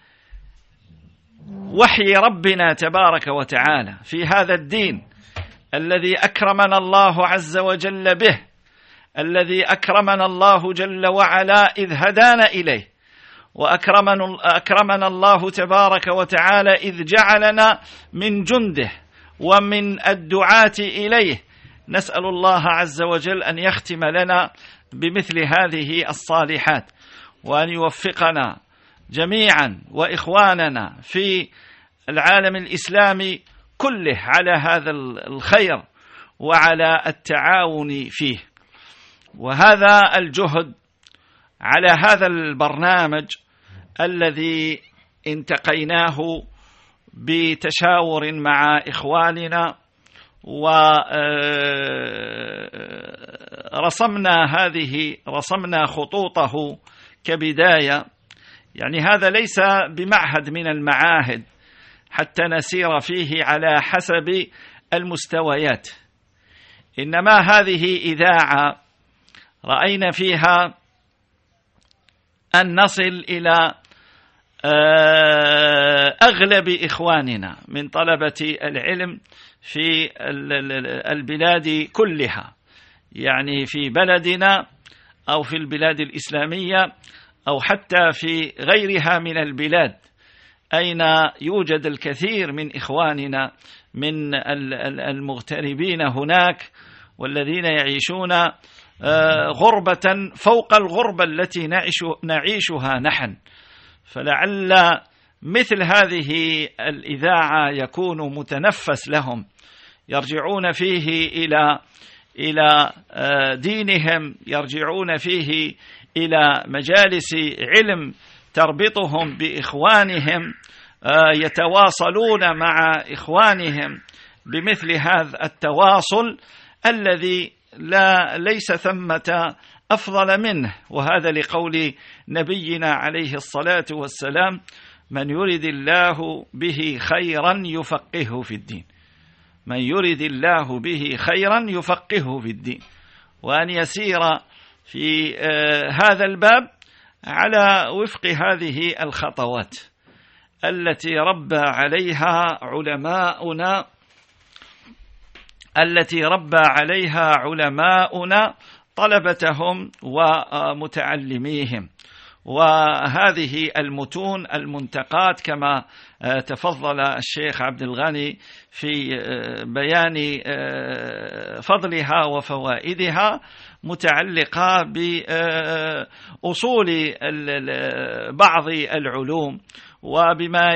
وحي ربنا تبارك وتعالى في هذا الدين الذي أكرمنا الله عز وجل به، الذي أكرمنا الله جل وعلا إذ هدانا إليه، وأكرمنا الله تبارك وتعالى إذ جعلنا من جنده ومن الدعاة إليه. نسأل الله عز وجل أن يختم لنا بمثل هذه الصالحات، وأن يوفقنا جميعا وإخواننا في العالم الإسلامي كله على هذا الخير وعلى التعاون فيه. وهذا الجهد على هذا البرنامج الذي انتقيناه بتشاور مع إخواننا، ورسمنا خطوطه كبداية. يعني هذا ليس بمعهد من المعاهد حتى نسير فيه على حسب المستويات، إنما هذه إذاعة رأينا فيها أن نصل إلى أغلب إخواننا من طلبة العلم في البلاد كلها، يعني في بلدنا أو في البلاد الإسلامية أو حتى في غيرها من البلاد أين يوجد الكثير من إخواننا من المغتربين هناك، والذين يعيشون غربة فوق الغربة التي نعيشها نحن. فلعل مثل هذه الإذاعة يكون متنفس لهم، يرجعون فيه إلى دينهم، يرجعون فيه إلى مجالس علم تربطهم بإخوانهم، يتواصلون مع إخوانهم بمثل هذا التواصل الذي ليس ثمة أفضل منه. وهذا لقول نبينا عليه الصلاة والسلام: من يرد الله به خيرا يفقهه في الدين. من يرد الله به خيرا يفقهه في الدين. وأن يسير في هذا الباب على وفق هذه الخطوات التي ربى عليها علماؤنا طلبتهم ومتعلميهم. وهذه المتون المنتقات كما تفضل الشيخ عبد الغني في بيان فضلها وفوائدها، متعلقة بأصول بعض العلوم وما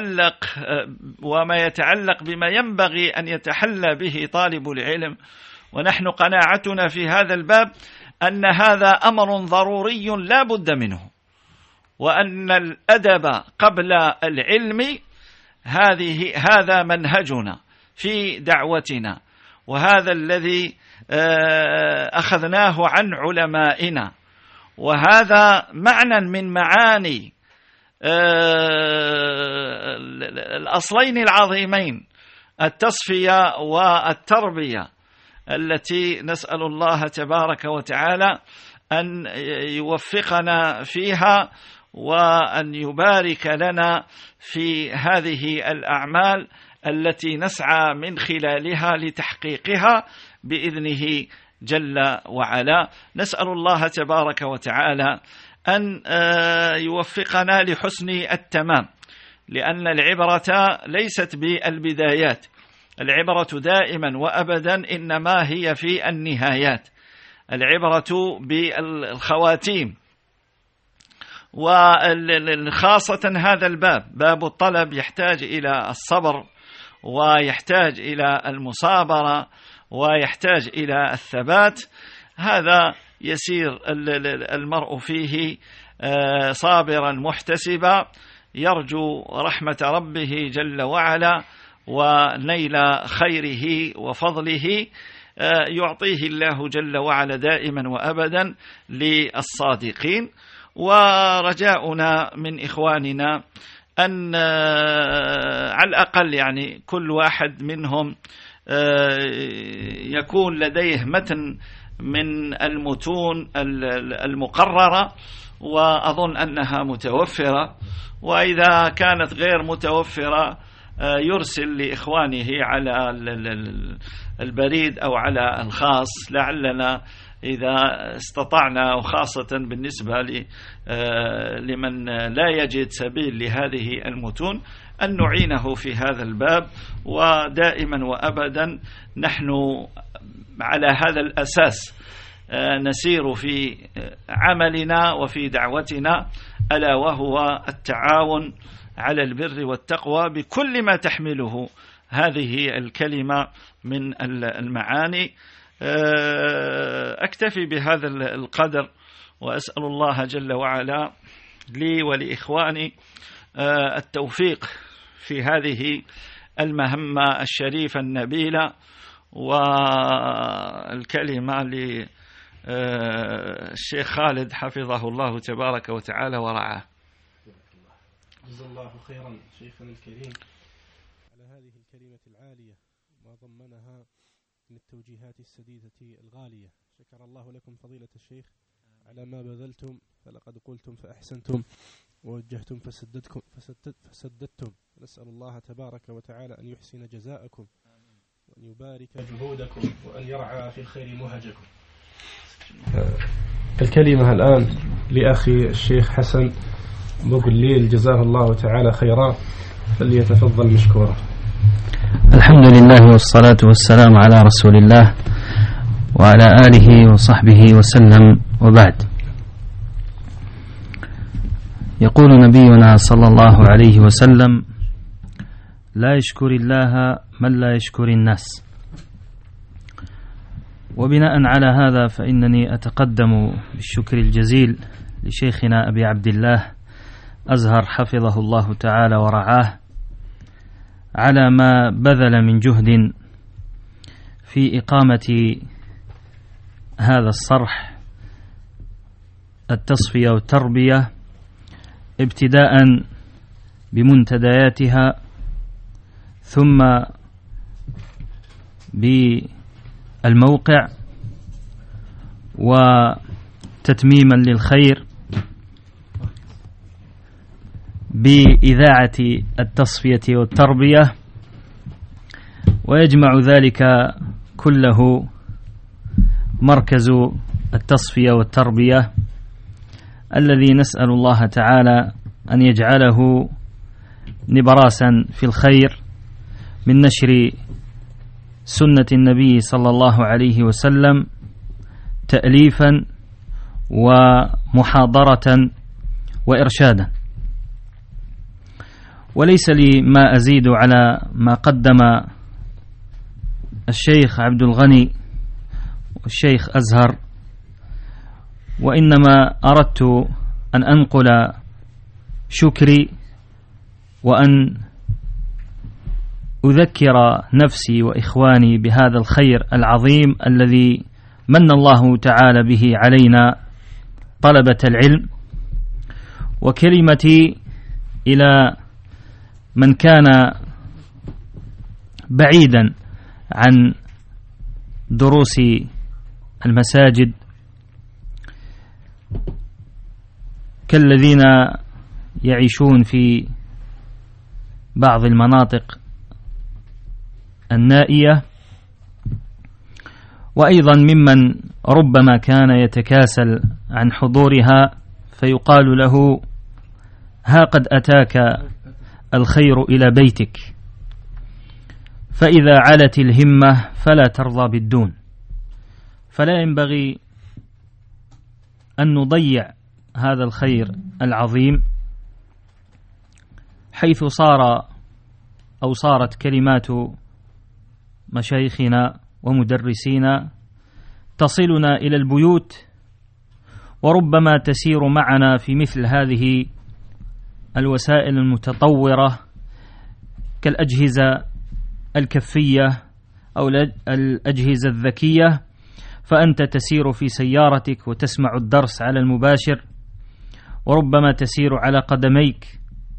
يتعلق بما ينبغي أن يتحلى به طالب العلم. ونحن قناعتنا في هذا الباب أن هذا أمر ضروري لا بد منه، وأن الأدب قبل العلم هذا منهجنا في دعوتنا، وهذا الذي أخذناه عن علمائنا، وهذا معنى من معاني الأصلين العظيمين، التصفية والتربية، التي نسأل الله تبارك وتعالى أن يوفقنا فيها، وأن يبارك لنا في هذه الأعمال التي نسعى من خلالها لتحقيقها بإذنه جل وعلا. نسأل الله تبارك وتعالى أن يوفقنا لحسن التمام، لأن العبرة ليست بالبدايات، العبرة دائما وأبدا إنما هي في النهايات، العبرة بالخواتيم. وخاصة هذا الباب، باب الطلب، يحتاج إلى الصبر، ويحتاج إلى المصابرة، ويحتاج إلى الثبات. هذا يسير المرء فيه صابرا محتسبا، يرجو رحمة ربه جل وعلا ونيل خيره وفضله يعطيه الله جل وعلا دائما وأبدا للصادقين. ورجاؤنا من إخواننا أن على الأقل يعني كل واحد منهم يكون لديه متن من المتون المقررة، وأظن أنها متوفرة، وإذا كانت غير متوفرة يرسل لإخوانه على البريد أو على الخاص، لعلنا إذا استطعنا، وخاصة بالنسبة لمن لا يجد سبيل لهذه المتون، أن نعينه في هذا الباب. ودائما وأبدا نحن على هذا الأساس نسير في عملنا وفي دعوتنا، ألا وهو التعاون على البر والتقوى بكل ما تحمله هذه الكلمة من المعاني. أكتفي بهذا القدر، وأسأل الله جل وعلا لي ولإخواني التوفيق في هذه المهمة الشريفة النبيلة. والكلمة للشيخ خالد حفظه الله تبارك وتعالى ورعاه. جزا الله خيرا شيخنا الكريم على هذه الكلمة العالية ما ضمنها من التوجيهات السديدة الغالية. شكر الله لكم فضيلة الشيخ على ما بذلتم، فلقد قلتم فأحسنتم، ووجهتم فسددتم. نسأل الله تبارك وتعالى أن يحسن جزاءكم، وأن يبارك جهودكم، وأن يرعى في الخير مهجكم. الكلمة الآن لأخي الشيخ حسن بوقليل جزاه الله تعالى خيرا، فليتفضل مشكورا. الحمد لله والصلاة والسلام على رسول الله وعلى آله وصحبه وسلم، وبعد. يقول نبينا صلى الله عليه وسلم: لا يشكر الله من لا يشكر الناس. وبناء على هذا فإنني أتقدم بالشكر الجزيل لشيخنا أبي عبد الله أزهر حفظه الله تعالى ورعاه على ما بذل من جهد في إقامة هذا الصرح التصفية والتربية، ابتداء بمنتدياتها ثم بالموقع وتتميما للخير بإذاعة التصفية والتربية، ويجمع ذلك كله مركز التصفية والتربية الذي نسأل الله تعالى أن يجعله نبراسا في الخير من نشر سنة النبي صلى الله عليه وسلم، تأليفا ومحاضرة وإرشادا. وليس لي ما أزيد على ما قدم الشيخ عبد الغني والشيخ أزهر، وإنما أردت أن أنقل شكري وأن أذكر نفسي وإخواني بهذا الخير العظيم الذي من الله تعالى به علينا طلبة العلم. وكلمتي إلى من كان بعيدا عن دروس المساجد كالذين يعيشون في بعض المناطق النائية، وأيضا ممن ربما كان يتكاسل عن حضورها فيقال له: ها قد أتاك الخير إلى بيتك، فإذا علت الهمة فلا ترضى بالدون. فلا ينبغي أن نضيع هذا الخير العظيم، حيث صارت كلمات مشايخنا ومدرسينا تصلنا إلى البيوت، وربما تسير معنا في مثل هذه الوسائل المتطورة كالأجهزة الكفية أو الأجهزة الذكية، فأنت تسير في سيارتك وتسمع الدرس على المباشر، وربما تسير على قدميك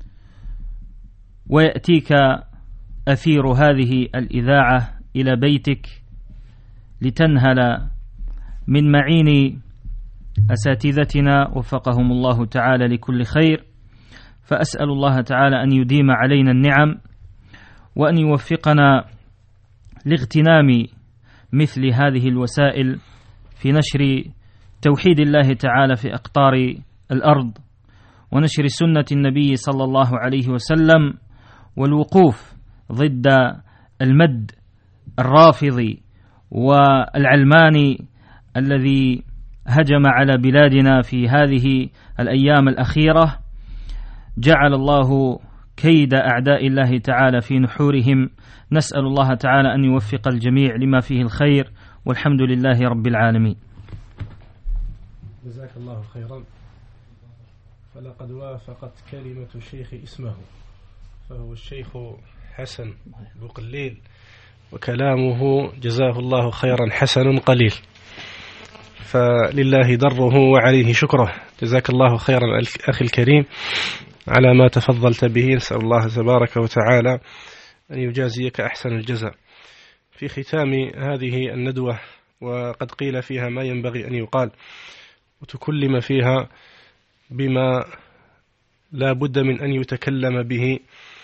ويأتيك أثير هذه الإذاعة إلى بيتك لتنهل من معين أساتذتنا وفقهم الله تعالى لكل خير. فأسأل الله تعالى أن يديم علينا النعم، وأن يوفقنا لاغتنام مثل هذه الوسائل في نشر توحيد الله تعالى في أقطار الأرض، ونشر سنة النبي صلى الله عليه وسلم، والوقوف ضد المد الرافضي والعلماني الذي هجم على بلادنا في هذه الأيام الأخيرة. جعل الله كيد أعداء الله تعالى في نحورهم. نسأل الله تعالى أن يوفق الجميع لما فيه الخير، والحمد لله رب العالمين. جزاك الله خيرا. فلقد وافقت كلمة الشيخ اسمه، فهو الشيخ حسن بوقليل، وكلامه جزاه الله خيرا حسن قليل، فلله دره وعليه شكره. جزاك الله خيرا أخي الكريم على ما تفضلت به. نسأل الله تبارك وتعالى أن يجازيك أحسن الجزاء. في ختام هذه الندوة، وقد قيل فيها ما ينبغي أن يقال، وتكلم فيها بما لا بد من أن يتكلم به،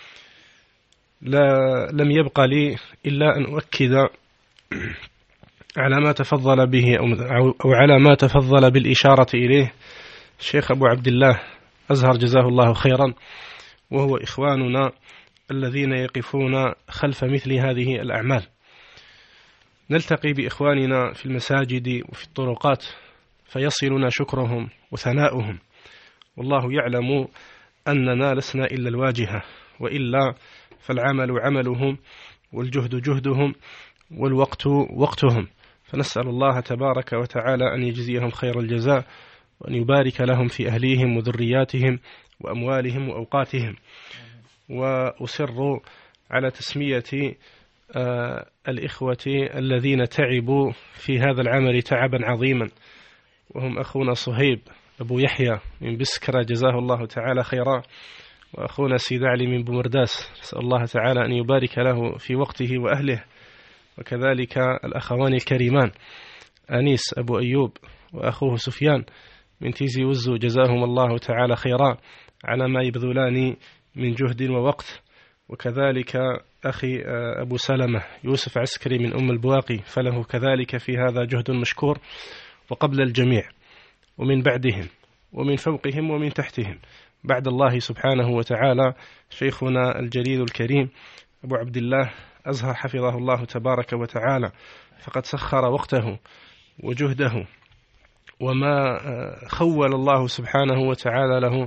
لم يبقى لي إلا أن أؤكد على ما تفضل به أو على ما تفضل بالإشارة إليه الشيخ أبو عبد الله أزهر جزاه الله خيرا، وهو إخواننا الذين يقفون خلف مثل هذه الأعمال. نلتقي بإخواننا في المساجد وفي الطرقات فيصلنا شكرهم وثناؤهم، والله يعلم أننا لسنا إلا الواجهة، وإلا فالعمل عملهم والجهد جهدهم والوقت وقتهم. فنسأل الله تبارك وتعالى أن يجزيهم خير الجزاء، وأن يبارك لهم في أهليهم وذرياتهم وأموالهم وأوقاتهم. وأسر على تسمية الإخوة الذين تعبوا في هذا العمل تعبا عظيما، وهم أخونا صهيب أبو يحيى من بسكرة جزاه الله تعالى خيرا، وأخونا سيد علي من بومرداس، نسأل الله تعالى أن يبارك له في وقته وأهله، وكذلك الأخوان الكريمان أنيس أبو أيوب وأخوه سفيان من تيزي وزو جزاهم الله تعالى خيرا على ما يبذلان من جهد ووقت، وكذلك أخي أبو سلمة يوسف عسكري من أم البواقي، فله كذلك في هذا جهد مشكور. وقبل الجميع ومن بعدهم ومن فوقهم ومن تحتهم بعد الله سبحانه وتعالى شيخنا الجليل الكريم أبو عبد الله أزهر حفظه الله تبارك وتعالى، فقد سخر وقته وجهده وما خول الله سبحانه وتعالى له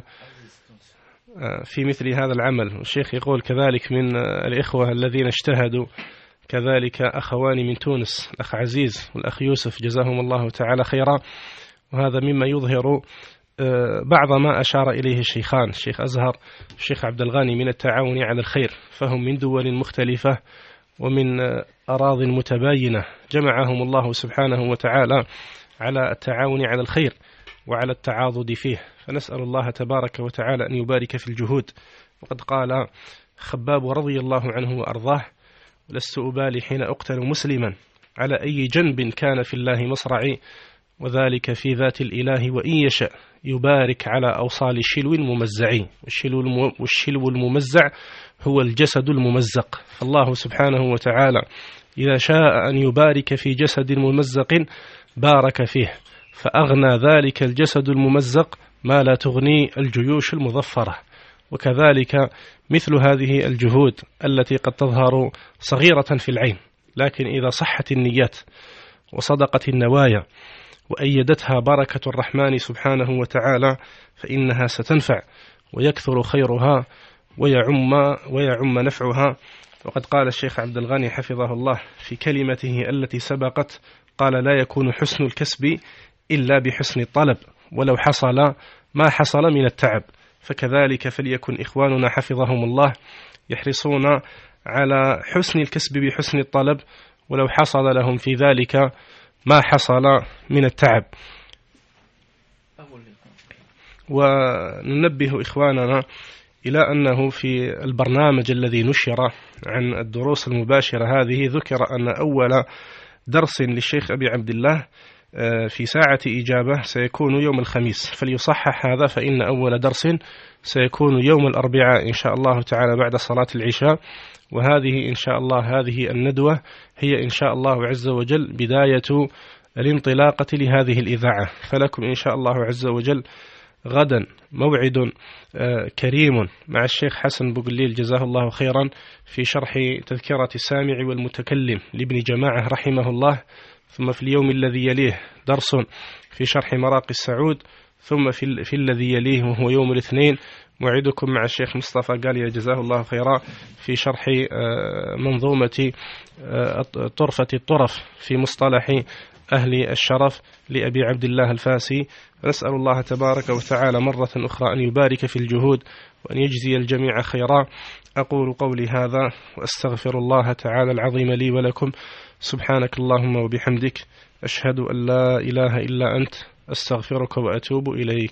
في مثل هذا العمل. والشيخ يقول كذلك من الإخوة الذين اجتهدوا كذلك أخوان من تونس، الأخ عزيز والأخ يوسف جزاهم الله تعالى خيرا. وهذا مما يظهر بعض ما أشار إليه الشيخان الشيخ أزهر الشيخ عبد الغني من التعاون على الخير، فهم من دول مختلفة ومن أراضٍ متباينة جمعهم الله سبحانه وتعالى على التعاون على الخير وعلى التعاضد فيه، فنسأل الله تبارك وتعالى أن يبارك في الجهود. وقد قال خباب رضي الله عنه وأرضاه: لست أبالي حين أقتل مسلما على أي جنب كان في الله مصرعي، وذلك في ذات الإله وإن يشاء يبارك على أوصال الشلو الممزع. والشلو الممزع هو الجسد الممزق، فالله سبحانه وتعالى إذا شاء أن يبارك في جسد ممزق بارك فيه، فأغنى ذلك الجسد الممزق ما لا تغني الجيوش المظفرة. وكذلك مثل هذه الجهود التي قد تظهر صغيرة في العين، لكن إذا صحت النيات وصدقت النوايا وأيدتها بركة الرحمن سبحانه وتعالى فإنها ستنفع ويكثر خيرها ويعم نفعها. وقد قال الشيخ عبد الغني حفظه الله في كلمته التي سبقت، قال: لا يكون حسن الكسب إلا بحسن الطلب، ولو حصل ما حصل من التعب. فكذلك فليكن إخواننا حفظهم الله يحرصون على حسن الكسب بحسن الطلب، ولو حصل لهم في ذلك ما حصل من التعب. وننبه إخواننا إلى أنه في البرنامج الذي نشر عن الدروس المباشرة هذه ذكر أن أول درس للشيخ أبي عبد الله في ساعة إجابة سيكون يوم الخميس، فليصحح هذا، فإن أول درس سيكون يوم الأربعاء إن شاء الله تعالى بعد صلاة العشاء. وهذه إن شاء الله هذه الندوة هي إن شاء الله عز وجل بداية الانطلاقة لهذه الإذاعة، فلكم إن شاء الله عز وجل غدا موعد كريم مع الشيخ حسن بوقليل جزاه الله خيرا في شرح تذكرة السامع والمتكلم لابن جماعة رحمه الله، ثم في اليوم الذي يليه درس في شرح مراقي السعود، ثم في الذي يليه وهو يوم الاثنين موعدكم مع الشيخ مصطفى قاليا جزاه الله خيرا في شرح منظومة طرفة الطرف في مصطلح أهل الشرف لأبي عبد الله الفاسي. نسأل الله تبارك وتعالى مرة أخرى أن يبارك في الجهود وأن يجزي الجميع خيرا. أقول قولي هذا وأستغفر الله تعالى العظيم لي ولكم. سبحانك اللهم وبحمدك، أشهد أن لا إله إلا أنت، أستغفرك وأتوب إليك.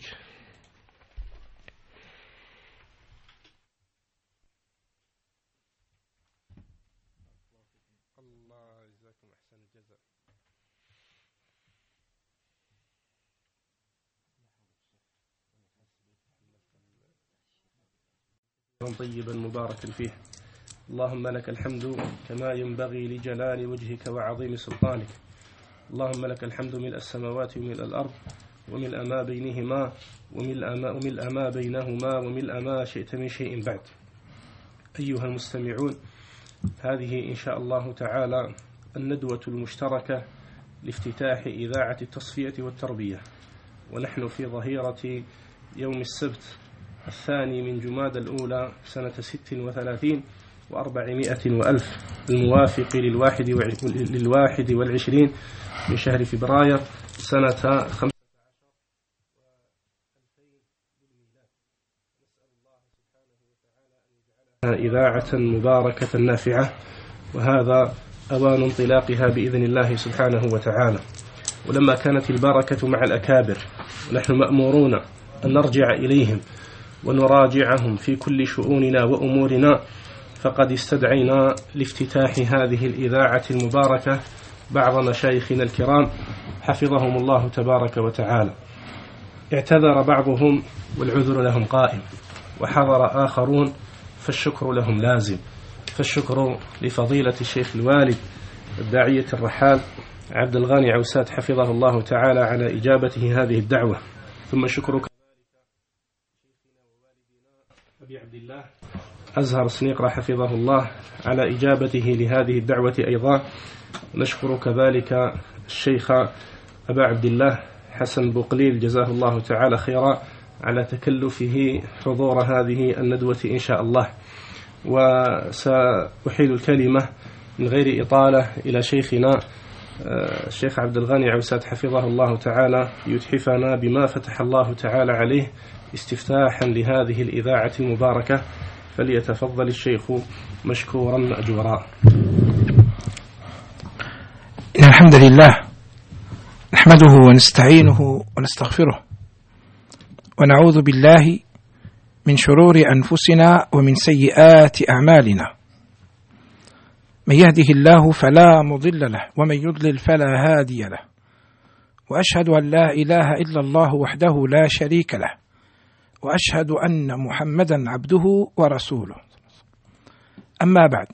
طيبا مباركا فيه. اللهم لك الحمد كما ينبغي لجلال وجهك وعظيم سلطانك. اللهم لك الحمد ملء السماوات وملء الأرض وملء ما بينهما وملء ما بينهما وملء ما شئت من شيء بعد. أيها المستمعون، هذه إن شاء الله تعالى الندوة المشتركة لافتتاح إذاعة التصفية والتربية، ونحن في ظهيرة يوم السبت 2 من جمادى الأولى سنة 36 و400 وألف الموافق لل21 من شهر فبراير سنة 15 إذاعة مباركة نافعة، وهذا أوان انطلاقها بإذن الله سبحانه وتعالى. ولما كانت البركة مع الأكابر ونحن مأمورون أن نرجع إليهم ونراجعهم في كل شؤوننا وأمورنا، فقد استدعينا لافتتاح هذه الإذاعة المباركة بعض مشايخنا الكرام حفظهم الله تبارك وتعالى. اعتذر بعضهم والعذر لهم قائم، وحضر آخرون فالشكر لهم لازم. فالشكر لفضيلة الشيخ الوالد الداعية الرحال عبد الغاني عوسات حفظه الله تعالى على إجابته هذه الدعوة، ثم شكرك أبي عبد الله أزهر سنيقرة حفظه الله على إجابته لهذه الدعوة أيضا. نشكر كذلك الشيخ أبا عبد الله حسن بقليل جزاه الله تعالى خيرا على تكلفه حضور هذه الندوة إن شاء الله. وسأحيل الكلمة من غير إطالة إلى شيخنا الشيخ عبد الغاني عوسات حفظه الله تعالى يتحفنا بما فتح الله تعالى عليه استفتاحا لهذه الإذاعة المباركة، فليتفضل الشيخ مشكورا مأجورا. إن الحمد لله نحمده ونستعينه ونستغفره، ونعوذ بالله من شرور أنفسنا ومن سيئات أعمالنا. من يهده الله فلا مضل له، ومن يضلل فلا هادي له، وأشهد أن لا إله إلا الله وحده لا شريك له، وأشهد أن محمدا عبده ورسوله. أما بعد،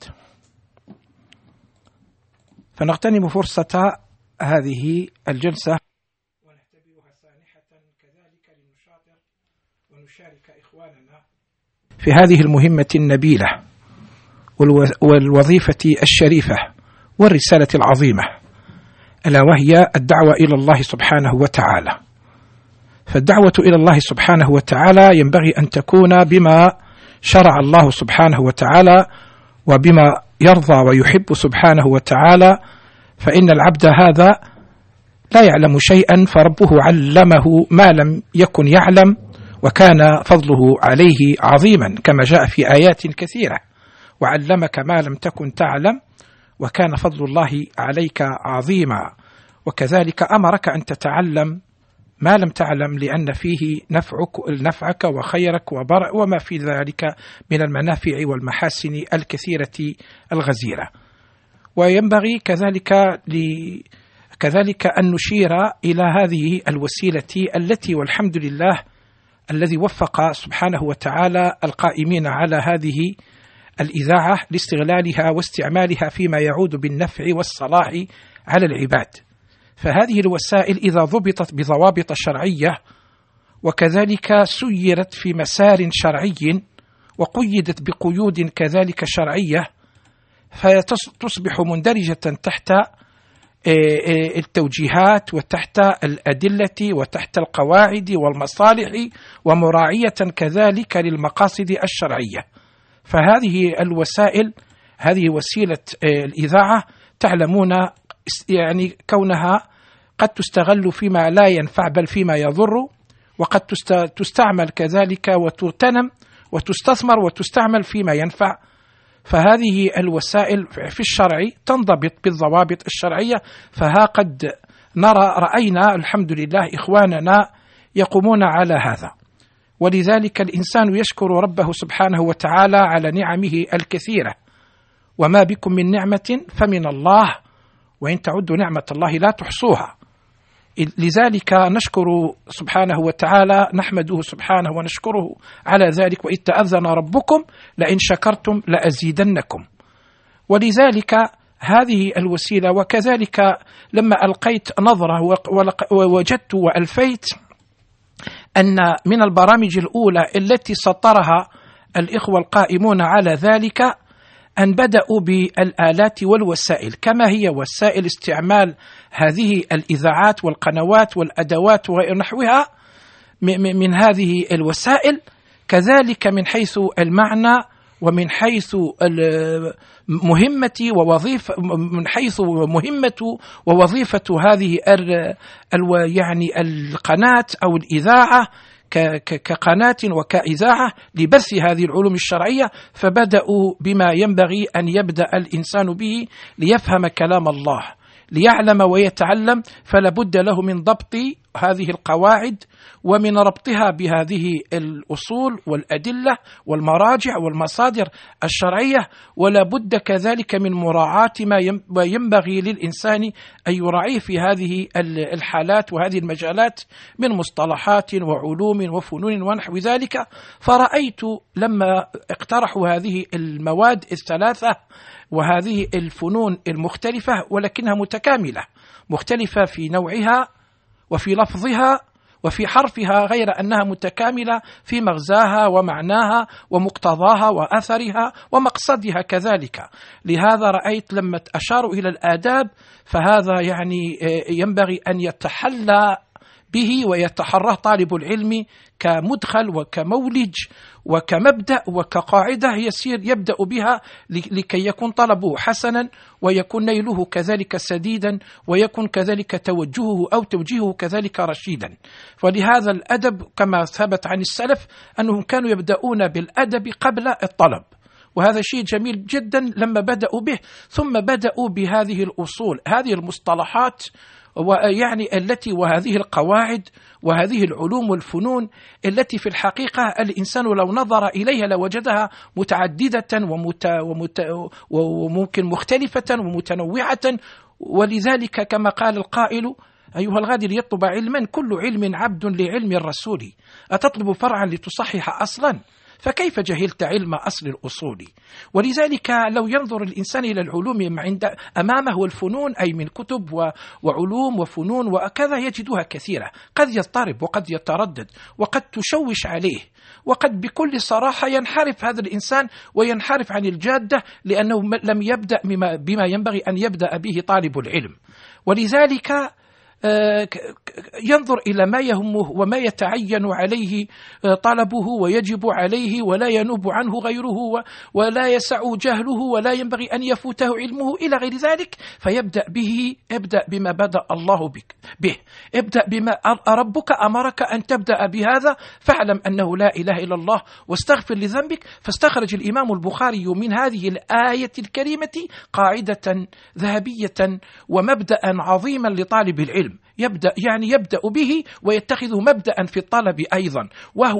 فنغتنم فرصة هذه الجلسة ونعتبرها سانحة كذلك لنشاطر ونشارك إخواننا في هذه المهمة النبيلة والوظيفة الشريفة والرسالة العظيمة، ألا وهي الدعوة إلى الله سبحانه وتعالى. فالدعوة إلى الله سبحانه وتعالى ينبغي أن تكون بما شرع الله سبحانه وتعالى وبما يرضى ويحب سبحانه وتعالى، فإن العبد هذا لا يعلم شيئا فربه علمه ما لم يكن يعلم، وكان فضله عليه عظيما كما جاء في آيات كثيرة: وعلمك ما لم تكن تعلم وكان فضل الله عليك عظيما. وكذلك أمرك أن تتعلم ما لم تعلم لأن فيه نفعك وخيرك وما في ذلك من المنافع والمحاسن الكثيرة الغزيرة. وينبغي كذلك أن نشير إلى هذه الوسيلة التي والحمد لله الذي وفق سبحانه وتعالى القائمين على هذه الإذاعة لاستغلالها واستعمالها فيما يعود بالنفع والصلاح على العباد. فهذه الوسائل إذا ضبطت بضوابط شرعية وكذلك سيرت في مسار شرعي وقيدت بقيود كذلك شرعية، فتصبح مندرجة تحت التوجيهات وتحت الأدلة وتحت القواعد والمصالح ومراعية كذلك للمقاصد الشرعية. فهذه الوسائل، هذه وسيلة الإذاعة تعلمون يعني كونها قد تستغل فيما لا ينفع بل فيما يضر، وقد تستعمل كذلك وتغتنم وتستثمر وتستعمل فيما ينفع. فهذه الوسائل في الشرع تنضبط بالضوابط الشرعية. فها قد رأينا الحمد لله إخواننا يقومون على هذا، ولذلك الإنسان يشكر ربه سبحانه وتعالى على نعمه الكثيرة. وما بكم من نعمة فمن الله، وإن تعدوا نعمة الله لا تحصوها. لذلك نشكر سبحانه وتعالى، نحمده سبحانه ونشكره على ذلك: وإذ تأذن ربكم لئن شكرتم لأزيدنكم. ولذلك هذه الوسيلة. وكذلك لما ألقيت نظرة ووجدت وألفيت أن من البرامج الأولى التي سطرها الإخوة القائمون على ذلك أن بدأوا بالآلات والوسائل كما هي وسائل استعمال هذه الإذاعات والقنوات والأدوات ونحوها من هذه الوسائل، كذلك من حيث المعنى ومن حيث مهمة ووظيفة هذه يعني القناة أو الإذاعة كقناة وكإذاعة لبث هذه العلوم الشرعية. فبدأوا بما ينبغي أن يبدأ الإنسان به ليفهم كلام الله، ليعلم ويتعلم، فلا بد له من ضبط هذه القواعد ومن ربطها بهذه الأصول والأدلة والمراجع والمصادر الشرعية، ولا بد كذلك من مراعاة ما ينبغي للإنسان أن يراعيه في هذه الحالات وهذه المجالات من مصطلحات وعلوم وفنون ونحو ذلك. فرأيت لما اقترحوا هذه المواد الثلاثة وهذه الفنون المختلفة ولكنها متكاملة، مختلفة في نوعها وفي لفظها وفي حرفها، غير أنها متكاملة في مغزاها ومعناها ومقتضاها وأثرها ومقصدها كذلك. لهذا رأيت لما أشاروا إلى الآداب فهذا يعني ينبغي أن يتحلى به ويتحرى طالب العلم كمدخل وكمولج وكمبدأ وكقاعدة يسير يبدأ بها لكي يكون طلبه حسنا ويكون نيله كذلك سديدا ويكون كذلك توجهه أو توجيهه كذلك رشيدا. ولهذا الأدب كما ثبت عن السلف أنهم كانوا يبدأون بالأدب قبل الطلب، وهذا شيء جميل جدا لما بدأوا به. ثم بدأوا بهذه الأصول، هذه المصطلحات ويعني التي وهذه القواعد وهذه العلوم والفنون التي في الحقيقة الإنسان لو نظر إليها لوجدها متعددة وممكن مختلفة ومتنوعة. ولذلك كما قال القائل: أيها الغادي ليطلب علما كل علم عبد لعلم الرسول، أتطلب فرعا لتصحح أصلا فكيف جهلت علم أصل الأصول. ولذلك لو ينظر الإنسان إلى العلوم أمامه الفنون أي من كتب وعلوم وفنون وكذا يجدها كثيرة، قد يضطرب وقد يتردد وقد تشوش عليه، وقد بكل صراحة ينحرف هذا الإنسان وينحرف عن الجادة لأنه لم يبدأ بما ينبغي أن يبدأ به طالب العلم. ولذلك ينظر إلى ما يهمه وما يتعين عليه طلبه ويجب عليه ولا ينوب عنه غيره ولا يسع جهله ولا ينبغي أن يفوته علمه إلى غير ذلك، فيبدأ به. ابدأ بما بدأ الله به، ابدأ بما ربك أمرك أن تبدأ بهذا، فاعلم أنه لا إله إلا الله واستغفر لذنبك. فاستخرج الإمام البخاري من هذه الآية الكريمة قاعدة ذهبية ومبدأ عظيما لطالب العلم يبدأ به ويتخذه مبدأ في الطلب أيضا،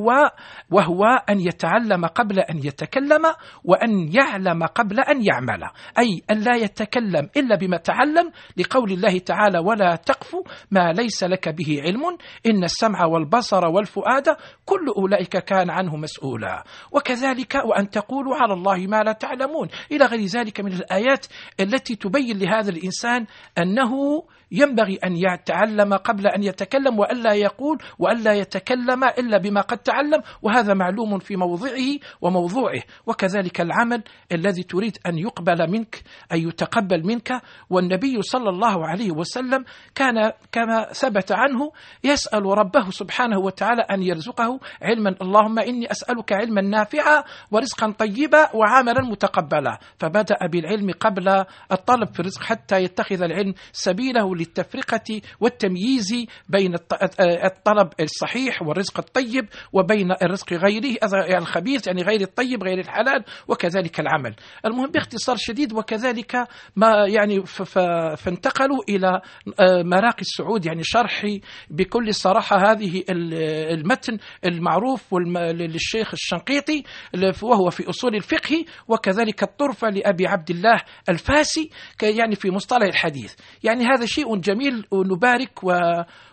وهو أن يتعلم قبل أن يتكلم وأن يعلم قبل أن يعمل، أي أن لا يتكلم إلا بما تعلم، لقول الله تعالى: ولا تقف ما ليس لك به علم إن السمع والبصر والفؤاد كل أولئك كان عنه مسؤولا. وكذلك وأن تقولوا على الله ما لا تعلمون إلى غير ذلك من الآيات التي تبين لهذا الإنسان أنه ينبغي أن يتعلم قبل أن يتكلم وألا يقول وألا يتكلم إلا بما قد تعلم، وهذا معلوم في موضعه وموضوعه. وكذلك العمل الذي تريد أن يقبل منك أن يتقبل منك. والنبي صلى الله عليه وسلم كان كما ثبت عنه يسأل ربه سبحانه وتعالى أن يرزقه علما: اللهم إني أسألك علما نافعا ورزقا طيبا وعملا متقبلا. فبدأ بالعلم قبل الطلب في الرزق حتى يتخذ العلم سبيله للتفرقة والتمييز بين الطلب الصحيح والرزق الطيب وبين الرزق غيره الخبيث يعني غير الطيب غير الحلال، وكذلك العمل. المهم باختصار شديد. وكذلك ما يعني فانتقلوا إلى مراقي السعود، يعني شرحي بكل صراحة هذه المتن المعروف للشيخ الشنقيطي وهو في أصول الفقه، وكذلك الطرفة لأبي عبد الله الفاسي يعني في مصطلح الحديث. يعني هذا شيء جميل ونبارك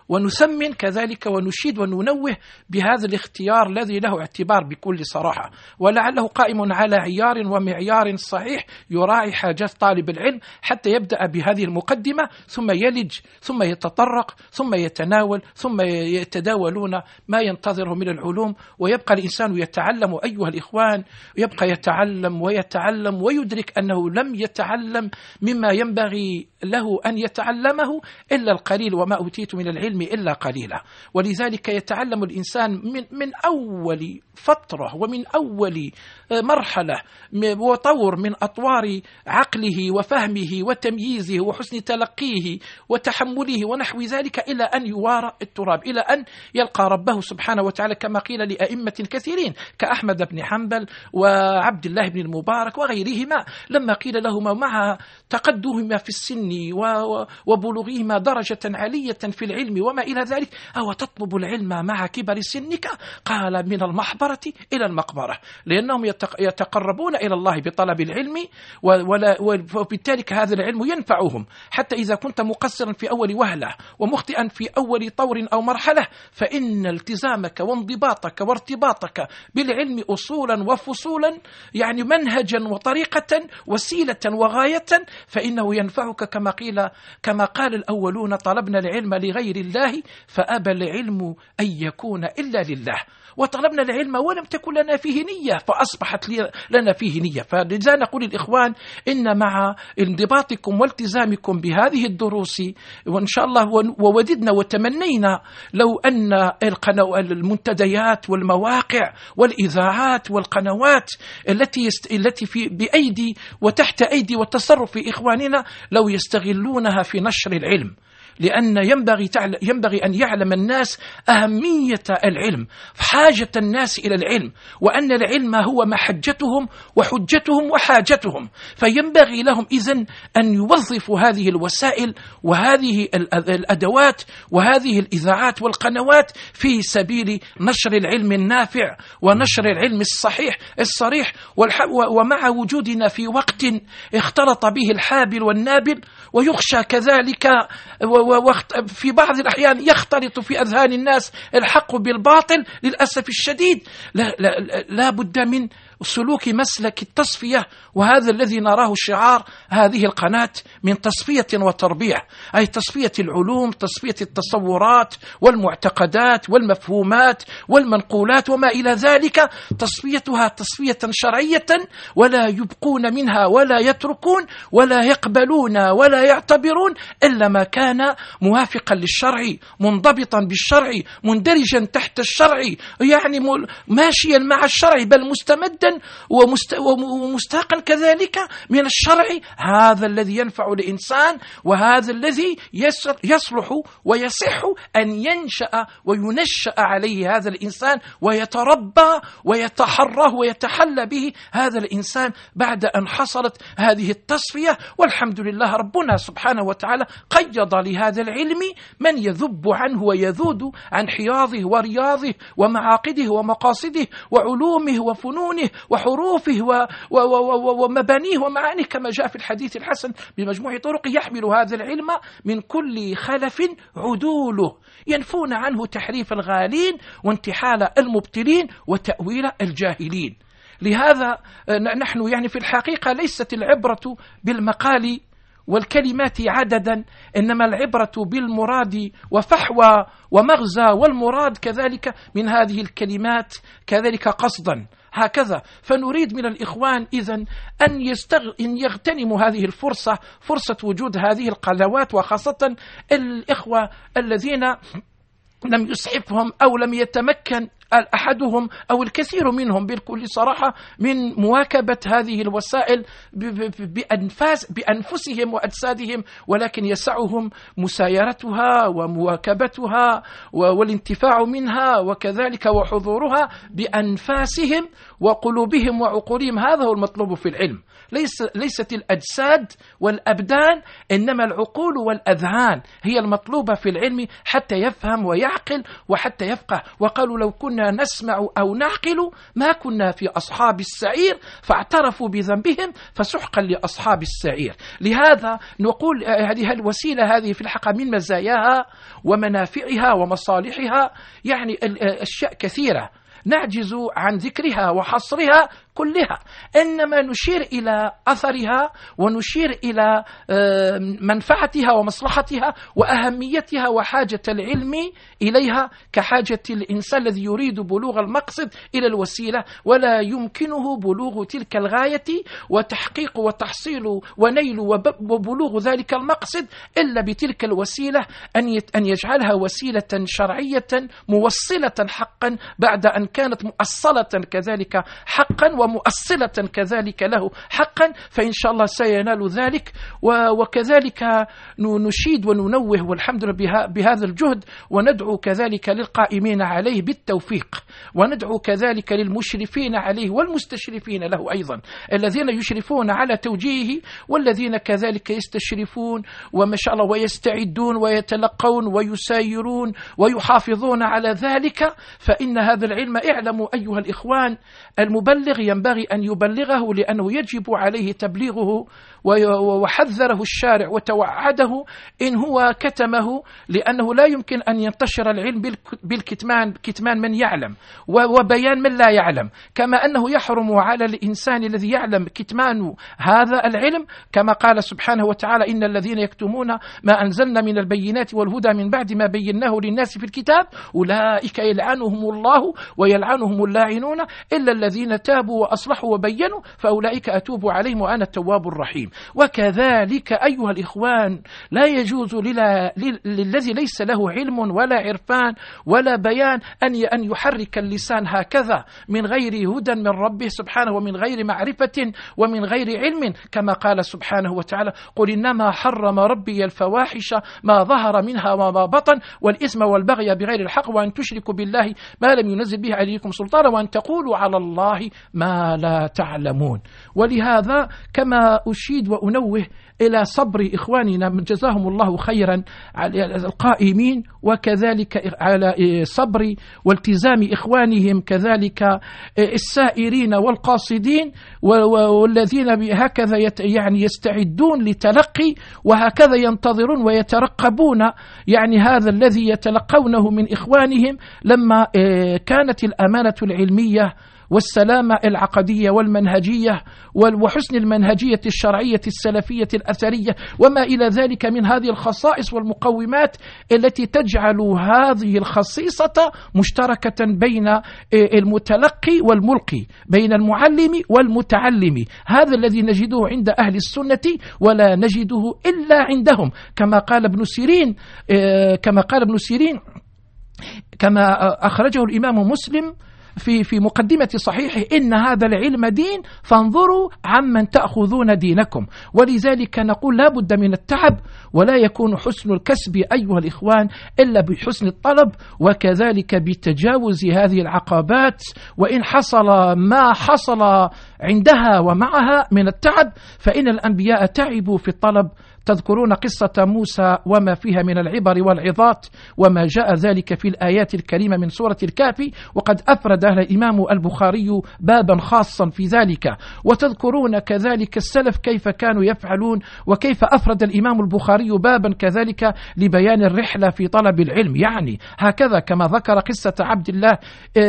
ونثمن كذلك ونشيد وننوه بهذا الاختيار الذي له اعتبار بكل صراحة، ولعله قائم على عيار ومعيار صحيح يراعي حاجات طالب العلم حتى يبدأ بهذه المقدمة ثم يلج ثم يتطرق ثم يتناول ثم يتداولون ما ينتظره من العلوم، ويبقى الإنسان يتعلم أيها الإخوان، يبقى يتعلم ويتعلم ويدرك أنه لم يتعلم مما ينبغي له أن يتعلمه إلا القليل، وما أوتيت من العلم إلا قليلا. ولذلك يتعلم الإنسان من أول فترة ومن أول مرحلة وطور من أطوار عقله وفهمه وتمييزه وحسن تلقيه وتحمله ونحو ذلك، إلى أن يوارى التراب، إلى أن يلقى ربه سبحانه وتعالى، كما قيل لأئمة كثيرين كأحمد بن حنبل وعبد الله بن المبارك وغيرهما، لما قيل لهما مع تقدمهما في السن وبلوغهما درجة عالية في العلم وما إلى ذلك: أو تطلب العلم مع كبر سنك؟ قال: من المحبرة إلى المقبرة، لأنهم يتقربون إلى الله بطلب العلم، وبالتالي هذا العلم ينفعهم، حتى إذا كنت مقصرا في أول وهلة ومخطئا في أول طور أو مرحلة، فإن التزامك وانضباطك وارتباطك بالعلم أصولا وفصولا، يعني منهجا وطريقة وسيلة وغاية، فإنه ينفعك كما قال الأولون: طلبنا العلم لغير الله فأبى العلم أن يكون إلا لله. وطلبنا العلم ولم تكن لنا فيه نية فأصبحت لنا فيه نية. فلذا نقول الإخوان إن مع انضباطكم والتزامكم بهذه الدروس وإن شاء الله، ووددنا وتمنينا لو أن المنتديات والمواقع والإذاعات والقنوات التي في بأيدي وتحت أيدي وتصرف إخواننا لو يستغلونها في نشر العلم، لأن ينبغي أن يعلم الناس أهمية العلم، حاجة الناس إلى العلم، وأن العلم هو محجتهم وحجتهم وحاجتهم. فينبغي لهم إذن أن يوظفوا هذه الوسائل وهذه الأدوات وهذه الإذاعات والقنوات في سبيل نشر العلم النافع ونشر العلم الصريح. ومع وجودنا في وقت اختلط به الحابل والنابل، ويخشى كذلك في بعض الأحيان يختلط في أذهان الناس الحق بالباطل للأسف الشديد، لا بد من سلوك مسلك التصفية، وهذا الذي نراه شعار هذه القناة من تصفية وتربية، أي تصفية العلوم، تصفية التصورات والمعتقدات والمفهومات والمنقولات وما إلى ذلك، تصفيتها تصفية شرعية، ولا يبقون منها ولا يتركون ولا يقبلون ولا يعتبرون إلا ما كان موافقا للشرع، منضبطا بالشرع، مندرجا تحت الشرع، يعني ماشيا مع الشرع، بل مستمدا ومستاقا كذلك من الشرع. هذا الذي ينفع الإنسان، وهذا الذي يصلح ويصح أن ينشأ وينشأ عليه هذا الإنسان، ويتربى ويتحرى ويتحلى به هذا الإنسان بعد أن حصلت هذه التصفية. والحمد لله ربنا سبحانه وتعالى قيض لهذا العلم من يذب عنه ويذود عن حياضه ورياضه ومعاقده ومقاصده وعلومه وفنونه وحروفه ومبانيه ومعانيه، كما جاء في الحديث الحسن بمجموع طرق: يحمل هذا العلم من كل خلف عدوله، ينفون عنه تحريف الغالين وانتحال المبطلين وتأويل الجاهلين. لهذا نحن يعني في الحقيقة ليست العبرة بالمقال والكلمات عددا، إنما العبرة بالمراد وفحوى ومغزى، والمراد كذلك من هذه الكلمات كذلك قصدا، هكذا. فنريد من الإخوان إذن أن يغتنموا هذه الفرصة، فرصة وجود هذه القنوات، وخاصة الإخوة الذين لم يسعفهم أو لم يتمكن أحدهم أو الكثير منهم بكل صراحة من مواكبة هذه الوسائل بأنفسهم وأجسادهم، ولكن يسعهم مسايرتها ومواكبتها والانتفاع منها، وكذلك وحضورها بأنفاسهم وقلوبهم وعقولهم. هذا هو المطلوب في العلم، ليست الأجساد والأبدان، إنما العقول والأذهان هي المطلوبة في العلم، حتى يفهم ويعلم يعقل وحتى يفقه. وقالوا لو كنا نسمع أو نعقل ما كنا في أصحاب السعير، فاعترفوا بذنبهم فسحقا لأصحاب السعير. لهذا نقول هذه الوسيلة هذه في الحقيقة من مزاياها ومنافعها ومصالحها يعني أشياء كثيرة نعجز عن ذكرها وحصرها كلها، إنما نشير إلى أثرها ونشير إلى منفعتها ومصلحتها وأهميتها وحاجة العلم إليها كحاجة الإنسان الذي يريد بلوغ المقصد إلى الوسيلة، ولا يمكنه بلوغ تلك الغاية وتحقيق وتحصيل ونيل وبلوغ ذلك المقصد إلا بتلك الوسيلة، أن يجعلها وسيلة شرعية موصلة حقا بعد أن كانت مؤصلة كذلك حقا ومؤصلة كذلك له حقا، فإن شاء الله سينال ذلك. وكذلك نشيد وننوه والحمد لله بهذا الجهد، وندعو كذلك للقائمين عليه بالتوفيق، وندعو كذلك للمشرفين عليه والمستشرفين له أيضا، الذين يشرفون على توجيهه والذين كذلك يستشرفون وما شاء الله ويستعدون ويتلقون ويسايرون ويحافظون على ذلك. فإن هذا العلم اعلموا أيها الإخوان المبلغ ينبغي أن يبلغه لأنه يجب عليه تبليغه، وحذره الشارع وتوعده إن هو كتمه، لأنه لا يمكن أن ينتشر العلم بالكتمان، كتمان من يعلم وبيان من لا يعلم، كما أنه يحرم على الإنسان الذي يعلم كتمان هذا العلم، كما قال سبحانه وتعالى إن الذين يكتمون ما أنزلنا من البينات والهدى من بعد ما بيناه للناس في الكتاب أولئك يلعنهم الله ويلعنهم اللاعنون إلا الذين تابوا وأصلحوا وبينوا فأولئك أتوب عليهم وأنا التواب الرحيم. وكذلك أيها الإخوان لا يجوز للذي ليس له علم ولا عرفان ولا بيان أن يحرك اللسان هكذا من غير هدى من ربه سبحانه ومن غير معرفة ومن غير علم، كما قال سبحانه وتعالى قل إنما حرم ربي الفواحش ما ظهر منها وما بطن والإثم والبغي بغير الحق وأن تشركوا بالله ما لم ينزل به عليكم سلطانا وأن تقولوا على الله ما لا تعلمون. ولهذا كما أشيد وأنوه إلى صبر إخواننا من جزاهم الله خيرا على القائمين، وكذلك على صبر والتزام إخوانهم كذلك السائرين والقاصدين والذين هكذا يعني يستعدون لتلقي وهكذا ينتظرون ويترقبون يعني هذا الذي يتلقونه من إخوانهم لما كانت الأمانة العلمية والسلامة العقدية والمنهجية وحسن المنهجية الشرعية السلفية الأثرية وما إلى ذلك من هذه الخصائص والمقومات التي تجعل هذه الخصيصة مشتركة بين المتلقي والملقي، بين المعلم والمتعلم. هذا الذي نجده عند أهل السنة ولا نجده إلا عندهم، كما قال ابن سيرين كما أخرجه الإمام مسلم في مقدمة صحيحه إن هذا العلم دين فانظروا عمن تأخذون دينكم. ولذلك نقول لا بد من التعب، ولا يكون حسن الكسب أيها الإخوان إلا بحسن الطلب، وكذلك بتجاوز هذه العقبات وإن حصل ما حصل عندها ومعها من التعب، فإن الأنبياء تعبوا في الطلب. تذكرون قصة موسى وما فيها من العبر والعظات وما جاء ذلك في الآيات الكريمة من سورة الكافي، وقد أفرد الإمام البخاري بابا خاصا في ذلك. وتذكرون كذلك السلف كيف كانوا يفعلون، وكيف أفرد الإمام البخاري بابا كذلك لبيان الرحلة في طلب العلم. يعني هكذا كما ذكر قصة عبد الله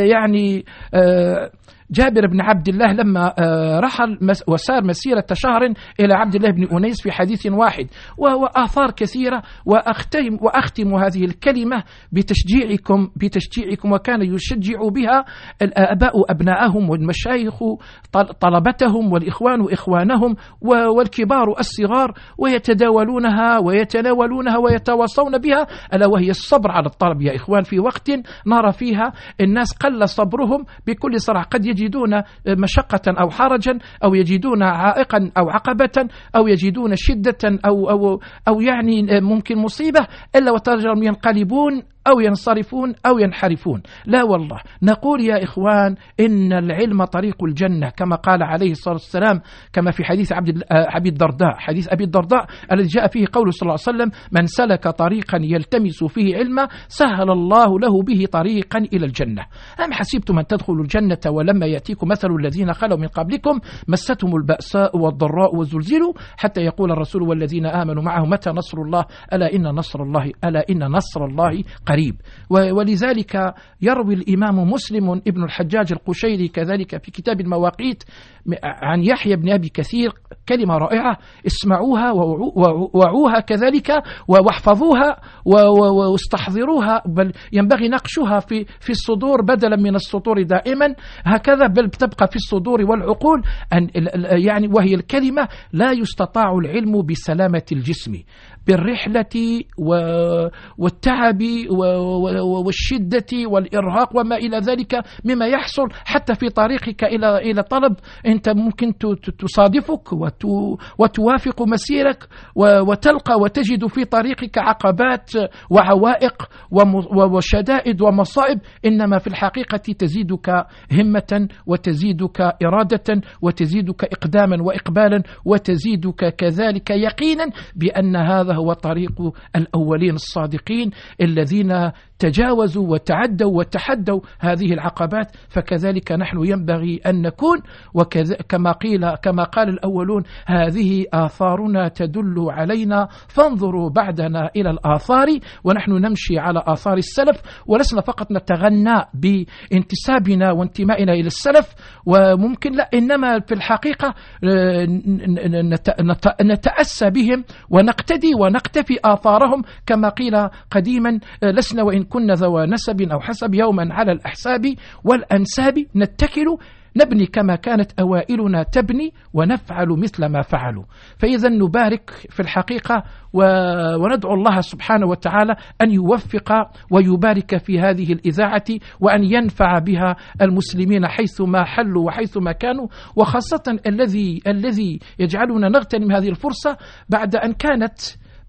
جابر بن عبد الله لما رحل وسار مسيرة شهر إلى عبد الله بن أنيس في حديث واحد، وآثار كثيرة. وأختم هذه الكلمة بتشجيعكم وكان يشجع بها الآباء أبناءهم والمشايخ طلبتهم والإخوان إخوانهم والكبار الصغار، ويتناولونها ويتواصون بها، ألا وهي الصبر على الطلب يا إخوان. في وقت نرى فيها الناس قل صبرهم بكل صراحة، قد يجدون مشقة أو حرجا أو يجدون عائقا أو عقبة أو يجدون شدة أو يعني ممكن مصيبة، إلا وترجم ينقلبون أو ينصرفون أو ينحرفون. لا والله، نقول يا إخوان إن العلم طريق الجنة كما قال عليه الصلاة والسلام، كما في حديث أبي الدرداء، حديث أبي الدرداء الذي جاء فيه قوله صلى الله عليه وسلم: من سلك طريقا يلتمس فيه علما سهل الله له به طريقا إلى الجنة. أم حسبتم أن تدخلوا الجنة ولما يأتيكم مثل الذين خلوا من قبلكم مستهم البأساء والضراء وزلزلوا حتى يقول الرسول والذين آمنوا معه متى نصر الله ألا إن نصر الله قريب. ولذلك يروي الإمام مسلم ابن الحجاج القشيري كذلك في كتاب المواقيت عن يحيى بن أبي كثير كلمة رائعة، اسمعوها ووعوها كذلك واحفظوها واستحضروها، بل ينبغي نقشها في الصدور بدلا من السطور دائما، هكذا بل تبقى في الصدور والعقول. يعني وهي الكلمة: لا يستطاع العلم بسلامة الجسم، بالرحلة والتعب والشدة والإرهاق وما إلى ذلك مما يحصل حتى في طريقك إلى طلب. أنت ممكن تصادفك وتوافق مسيرك وتلقى وتجد في طريقك عقبات وعوائق وشدائد ومصائب، إنما في الحقيقة تزيدك همة وتزيدك إرادة وتزيدك إقداما وإقبالا وتزيدك كذلك يقينا بأن هذا هو طريق الأولين الصادقين الذين تجاوزوا وتعدوا وتحدوا هذه العقبات. فكذلك نحن ينبغي أن نكون، كما قال الأولون: هذه آثارنا تدل علينا فانظروا بعدنا إلى الآثار. ونحن نمشي على آثار السلف، ولسنا فقط نتغنى بانتسابنا وانتمائنا إلى السلف وممكن لا، إنما في الحقيقة نتأسى بهم ونقتدي ونقتفي آثارهم، كما قيل قديما: لسنا وإن كنا ذو نسب أو حسب يوما على الأحساب والأنساب نتكل، نبني كما كانت أوائلنا تبني ونفعل مثل ما فعلوا. فإذا نبارك في الحقيقة وندعو الله سبحانه وتعالى أن يوفق ويبارك في هذه الإذاعة وأن ينفع بها المسلمين حيثما حلوا وحيثما كانوا، وخاصة الذي يجعلنا نغتنم هذه الفرصة بعد أن كانت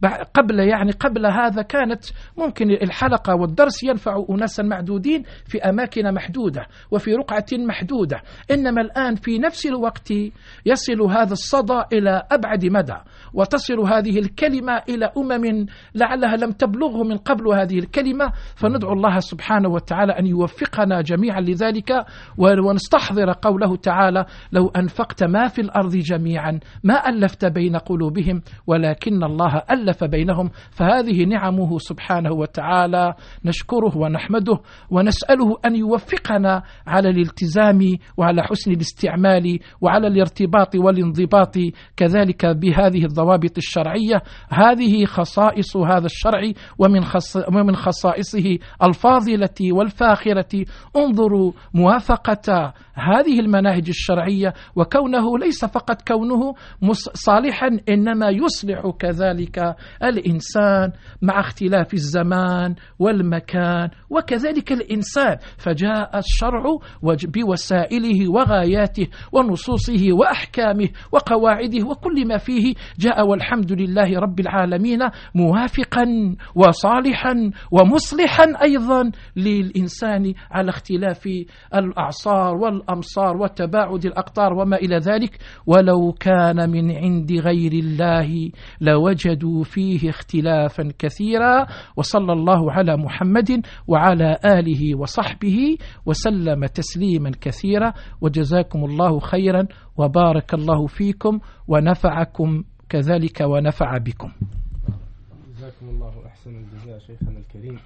قبل هذا كانت ممكن الحلقة والدرس ينفع أناسا معدودين في أماكن محدودة وفي رقعة محدودة، إنما الآن في نفس الوقت يصل هذا الصدى إلى أبعد مدى، وتصل هذه الكلمة إلى لعلها لم تبلغه من قبل هذه الكلمة. فندعو الله سبحانه وتعالى أن يوفقنا جميعا لذلك، ونستحضر قوله تعالى: لو أنفقت ما في الأرض جميعا ما ألفت بين قلوبهم ولكن الله ألف بينهم. فهذه نعمه سبحانه وتعالى نشكره ونحمده ونسأله أن يوفقنا على الالتزام وعلى حسن الاستعمال وعلى الارتباط والانضباط كذلك بهذه الضوابط الشرعية. هذه خصائص هذا الشرع، ومن خصائصه الفاضلة والفاخرة انظروا موافقة هذه المناهج الشرعية، وكونه ليس فقط كونه صالحا، إنما يصلح كذلك الإنسان مع اختلاف الزمان والمكان وكذلك الإنسان. فجاء الشرع بوسائله وغاياته ونصوصه وأحكامه وقواعده وكل ما فيه جاء، والحمد لله رب العالمين، موافقا وصالحا ومصلحا أيضا للإنسان على اختلاف الأعصار والأمصار وتباعد الأقطار وما إلى ذلك. ولو كان من عند غير الله لوجدوا فيه اختلافا كثيرا. وصلى الله على محمد وعلى آله وصحبه وسلم تسليما كثيرا، وجزاكم الله خيرا وبارك الله فيكم ونفعكم كذلك ونفع بكم. جزاكم الله أحسن الجزاء شيخنا الكريم.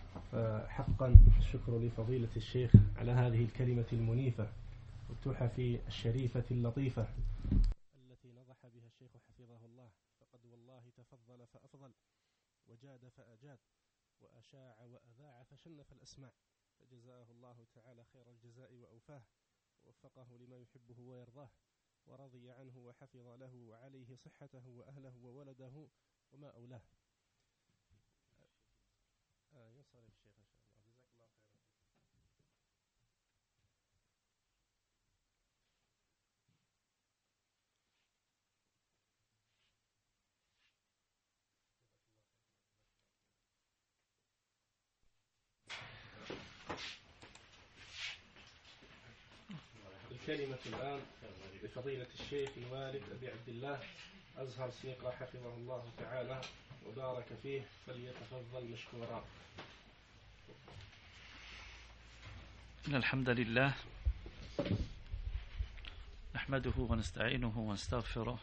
حقا الشكر لفضيلة الشيخ على هذه الكلمة المنيفة والتحف الشريفة اللطيفة التي نضح بها الشيخ حفظه الله. فقد والله تفضل فأفضل وجاد فأجاد وأشاع وأذاع فشنف الأسماع، فجزاه الله تعالى خير الجزاء وأوفاه، ووفقه لما يحبه ويرضاه، ورضي عنه وحفظ له وعليه صحته وأهله وولده وما أولاه. ينصرف الشيخ إن شاء الله. جزاك الله خيرا. الكلمة الآن لفضيلة الشيخ الوالد أبي عبد الله أزهر سيقرأ حفظه الله تعالى وبارك فيه، فليتفضل مشكورا. إن الحمد لله نحمده ونستعينه ونستغفره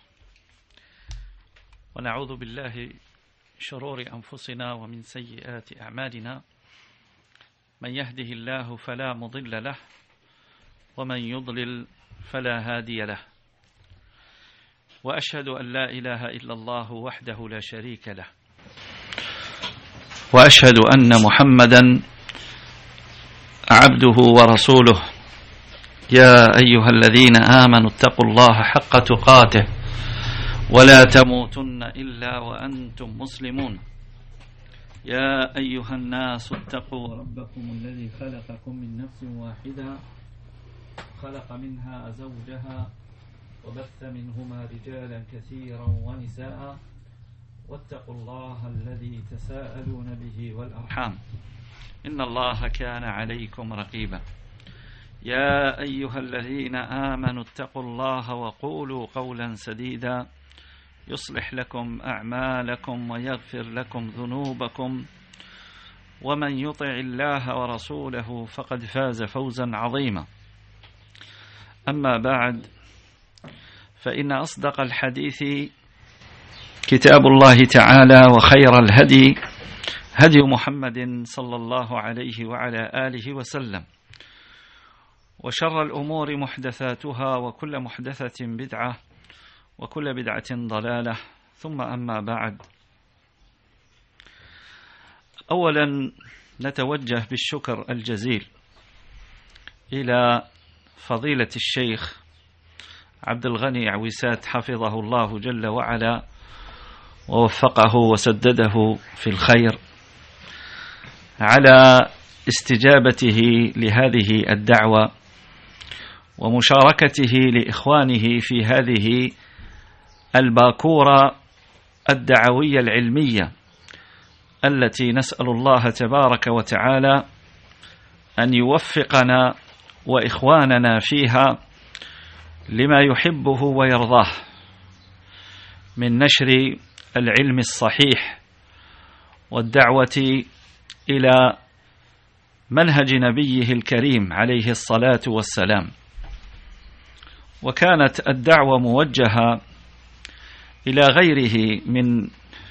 ونعوذ بالله شرور أنفسنا ومن سيئات أعمالنا، من يهده الله فلا مضل له ومن يضلل فلا هادي له، وأشهد أن لا إله إلا الله وحده لا شريك له، وأشهد أن محمدا عبده ورسوله. يا أيها الذين آمنوا اتقوا الله حق تقاته ولا تموتن إلا وأنتم مسلمون. يا أيها الناس اتقوا ربكم الذي خلقكم من نفس واحدة، خلق منها زوجها وبث منهما رجالا كثيرا ونساء، واتقوا الله الذي تساءلون به والأرحام إن الله كان عليكم رقيبا. يا أيها الذين آمنوا اتقوا الله وقولوا قولا سديدا يصلح لكم أعمالكم ويغفر لكم ذنوبكم، ومن يطع الله ورسوله فقد فاز فوزا عظيما. أما بعد، فإن أصدق الحديث كتاب الله تعالى، وخير الهدي هدي محمد صلى الله عليه وعلى آله وسلم، وشر الأمور محدثاتها، وكل محدثة بدعة، وكل بدعة ضلالة، ثم أما بعد. أولا نتوجه بالشكر الجزيل إلى فضيلة الشيخ عبد الغني عويسات حفظه الله جل وعلا ووفقه وسدده في الخير على استجابته لهذه الدعوة ومشاركته لإخوانه في هذه الباكورة الدعوية العلمية التي نسأل الله تبارك وتعالى أن يوفقنا وإخواننا فيها لما يحبه ويرضاه من نشر العلم الصحيح والدعوة إلى منهج نبيه الكريم عليه الصلاة والسلام. وكانت الدعوة موجهة إلى غيره من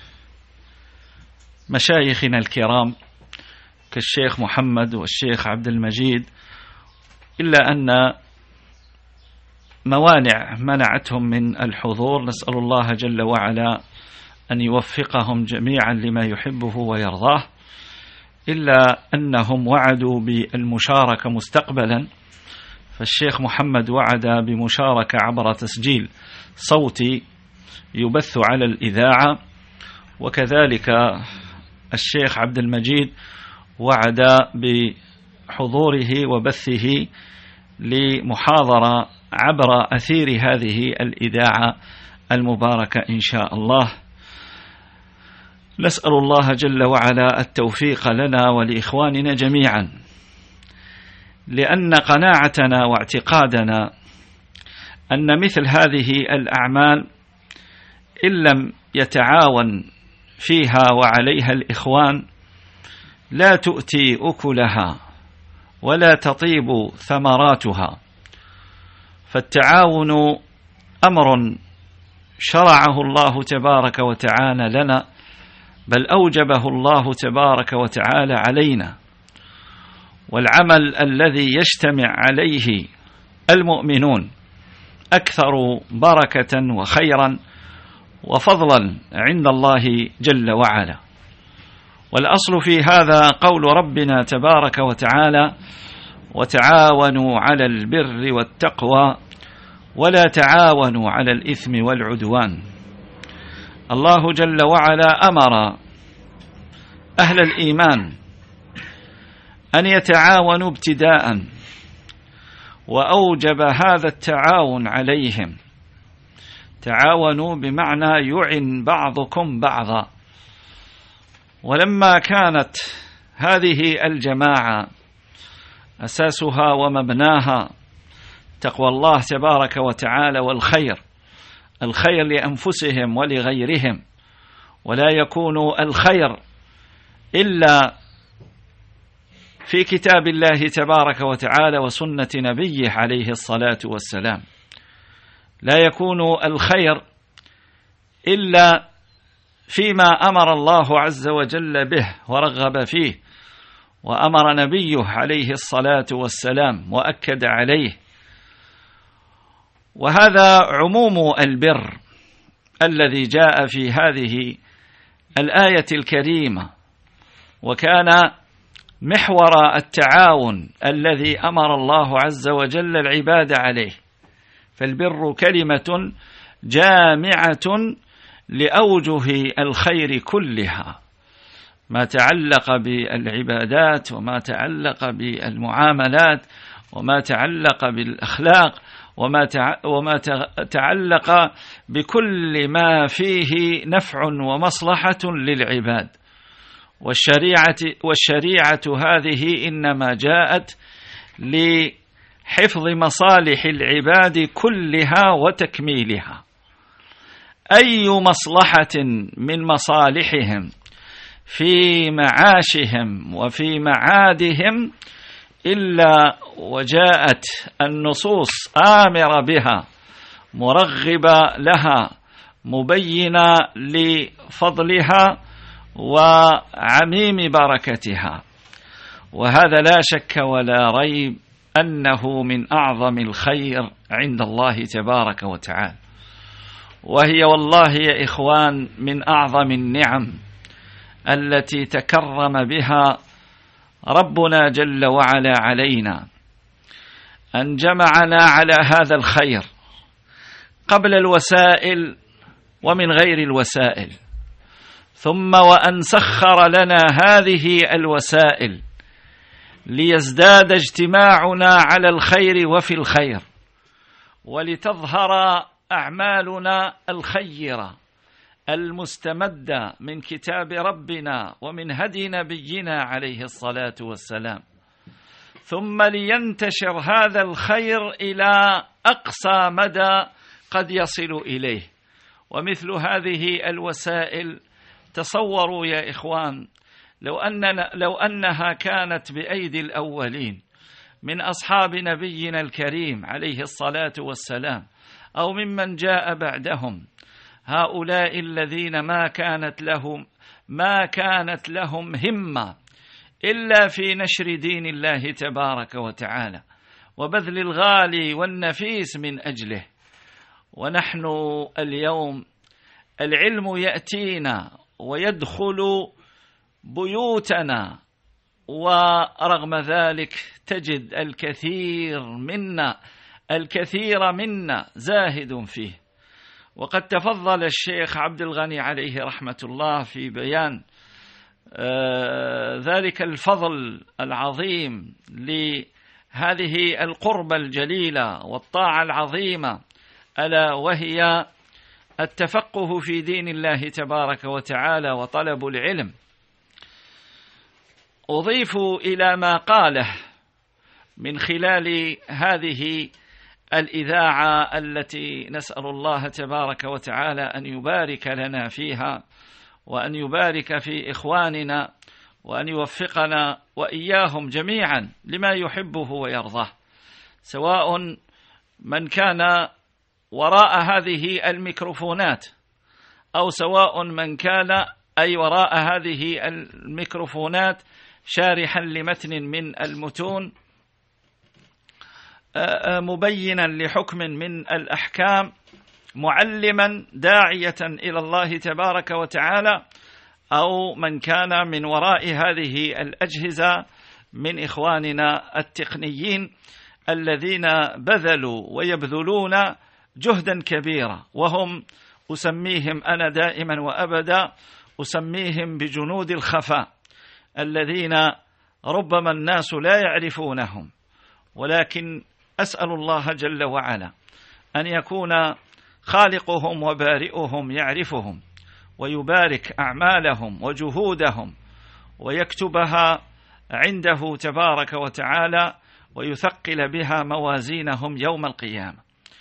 مشايخنا الكرام كالشيخ محمد والشيخ عبد المجيد، إلا أن موانع منعتهم من الحضور. نسأل الله جل وعلا أن يوفقهم جميعا لما يحبه ويرضاه، إلا أنهم وعدوا بالمشاركة مستقبلا. فالشيخ محمد وعد بمشاركة عبر تسجيل صوتي يبث على الإذاعة، وكذلك الشيخ عبد المجيد وعد بحضوره وبثه لمحاضرة عبر أثير هذه الإذاعة المباركة إن شاء الله. نسأل الله جل وعلا التوفيق لنا ولإخواننا جميعا، لأن قناعتنا واعتقادنا أن مثل هذه الأعمال إن لم يتعاون فيها وعليها الإخوان لا تؤتي أكلها ولا تطيب ثمراتها. فالتعاون أمر شرعه الله تبارك وتعالى لنا، بل أوجبه الله تبارك وتعالى علينا. والعمل الذي يجتمع عليه المؤمنون أكثر بركة وخيرا وفضلا عند الله جل وعلا. والأصل في هذا قول ربنا تبارك وتعالى: وتعاونوا على البر والتقوى ولا تعاونوا على الإثم والعدوان. الله جل وعلا أمر أهل الإيمان أن يتعاونوا ابتداء، وأوجب هذا التعاون عليهم. تعاونوا بمعنى يعن بعضكم بعضا. ولما كانت هذه الجماعة أساسها ومبناها تقوى الله تبارك وتعالى والخير، الخير لأنفسهم ولغيرهم، ولا يكون الخير إلا في كتاب الله تبارك وتعالى وسنة نبيه عليه الصلاة والسلام. لا يكون الخير إلا فيما أمر الله عز وجل به ورغب فيه، وأمر نبيه عليه الصلاة والسلام وأكد عليه. وهذا عموم البر الذي جاء في هذه الآية الكريمة، وكان محور التعاون الذي أمر الله عز وجل العباد عليه. فالبر كلمة جامعة لأوجه الخير كلها، ما تعلق بالعبادات وما تعلق بالمعاملات وما تعلق بالأخلاق وما تعلق بكل ما فيه نفع ومصلحة للعباد. والشريعة هذه إنما جاءت لحفظ مصالح العباد كلها وتكميلها. أي مصلحة من مصالحهم في معاشهم وفي معادهم إلا وجاءت النصوص آمرة بها، مرغبة لها، مبينة لفضلها وعميم بركتها. وهذا لا شك ولا ريب أنه من أعظم الخير عند الله تبارك وتعالى، وهي والله يا إخوان من أعظم النعم التي تكرم بها ربنا جل وعلا علينا، أن جمعنا على هذا الخير قبل الوسائل ومن غير الوسائل، ثم وأن سخر لنا هذه الوسائل ليزداد اجتماعنا على الخير وفي الخير، ولتظهر أعمالنا الخيرة المستمدة من كتاب ربنا ومن هدي نبينا عليه الصلاة والسلام، ثم لينتشر هذا الخير إلى أقصى مدى قد يصل إليه. ومثل هذه الوسائل تصوروا يا إخوان لو أنها كانت بأيدي الأولين من أصحاب نبينا الكريم عليه الصلاة والسلام أو ممن جاء بعدهم، هؤلاء الذين ما كانت لهم همة إلا في نشر دين الله تبارك وتعالى وبذل الغالي والنفيس من أجله. ونحن اليوم العلم يأتينا ويدخل بيوتنا، ورغم ذلك تجد الكثير منا زاهد فيه. وقد تفضل الشيخ عبد الغني عليه رحمة الله في بيان ذلك الفضل العظيم لهذه القربة الجليلة والطاعة العظيمة، ألا وهي التفقه في دين الله تبارك وتعالى وطلب العلم. أضيف إلى ما قاله من خلال هذه الإذاعة التي نسأل الله تبارك وتعالى أن يبارك لنا فيها، وأن يبارك في إخواننا، وأن يوفقنا وإياهم جميعا لما يحبه ويرضاه، سواء من كان وراء هذه الميكروفونات أو سواء من كان وراء هذه الميكروفونات شارحا لمتن من المتون، مبينا لحكم من الأحكام، معلما داعية إلى الله تبارك وتعالى، أو من كان من وراء هذه الأجهزة من إخواننا التقنيين الذين بذلوا ويبذلون جهدا كبيرا، وهم أسميهم أنا دائما وأبدا أسميهم بجنود الخفاء، الذين ربما الناس لا يعرفونهم، ولكن أسأل الله جل وعلا أن يكون خالقهم وبارئهم يعرفهم ويبارك أعمالهم وجهودهم ويكتبها عنده تبارك وتعالى، ويثقل بها موازينهم يوم القيامة.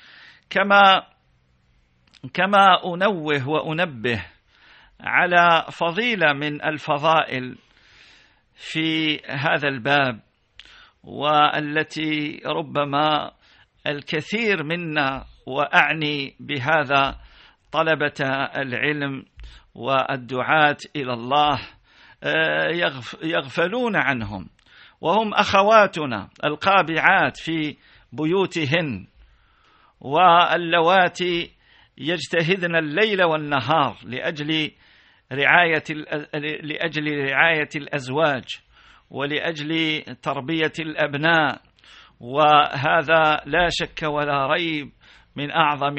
كما أنوه وأنبه على فضيلة من الفضائل في هذا الباب، والتي ربما الكثير منا، وأعني بهذا طلبة العلم والدعاة إلى الله، يغفلون عنهم، وهم أخواتنا القابعات في بيوتهن، واللواتي يجتهدن الليل والنهار لأجل رعاية الأزواج ولأجل تربية الأبناء. وهذا لا شك ولا ريب من أعظم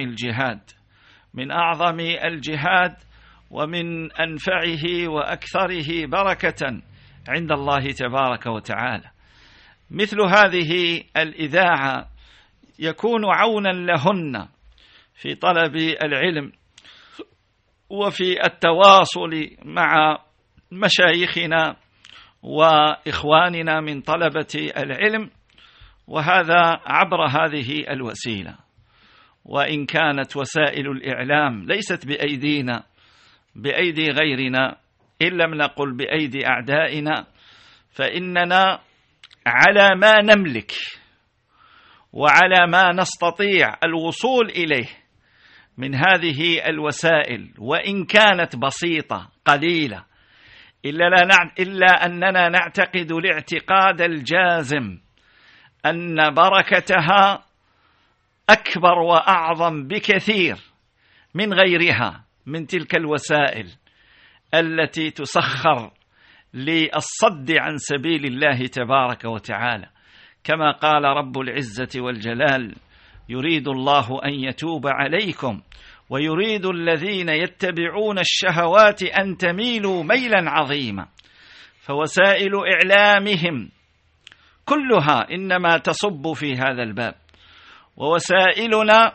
الجهاد ومن أنفعه وأكثره بركة عند الله تبارك وتعالى. مثل هذه الإذاعة يكون عونا لهن في طلب العلم وفي التواصل مع مشايخنا وإخواننا من طلبة العلم، وهذا عبر هذه الوسيلة. وإن كانت وسائل الإعلام ليست بأيدينا، بأيدي غيرنا، إن لم نقل بأيدي أعدائنا، فإننا على ما نملك وعلى ما نستطيع الوصول إليه من هذه الوسائل، وإن كانت بسيطة قليلة، إلا أننا نعتقد الاعتقاد الجازم أن بركتها أكبر وأعظم بكثير من غيرها من تلك الوسائل التي تسخر للصد عن سبيل الله تبارك وتعالى. كما قال رب العزة والجلال: يريد الله أن يتوب عليكم ويريد الذين يتبعون الشهوات أن تميلوا ميلا عظيما. فوسائل إعلامهم كلها إنما تصب في هذا الباب، ووسائلنا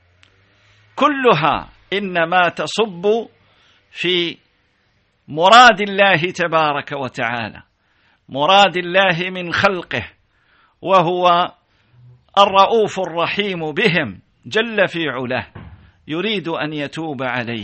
كلها إنما تصب في مراد الله تبارك وتعالى، مراد الله من خلقه، وهو الرؤوف الرحيم بهم جل في علاه. يريد أن يتوب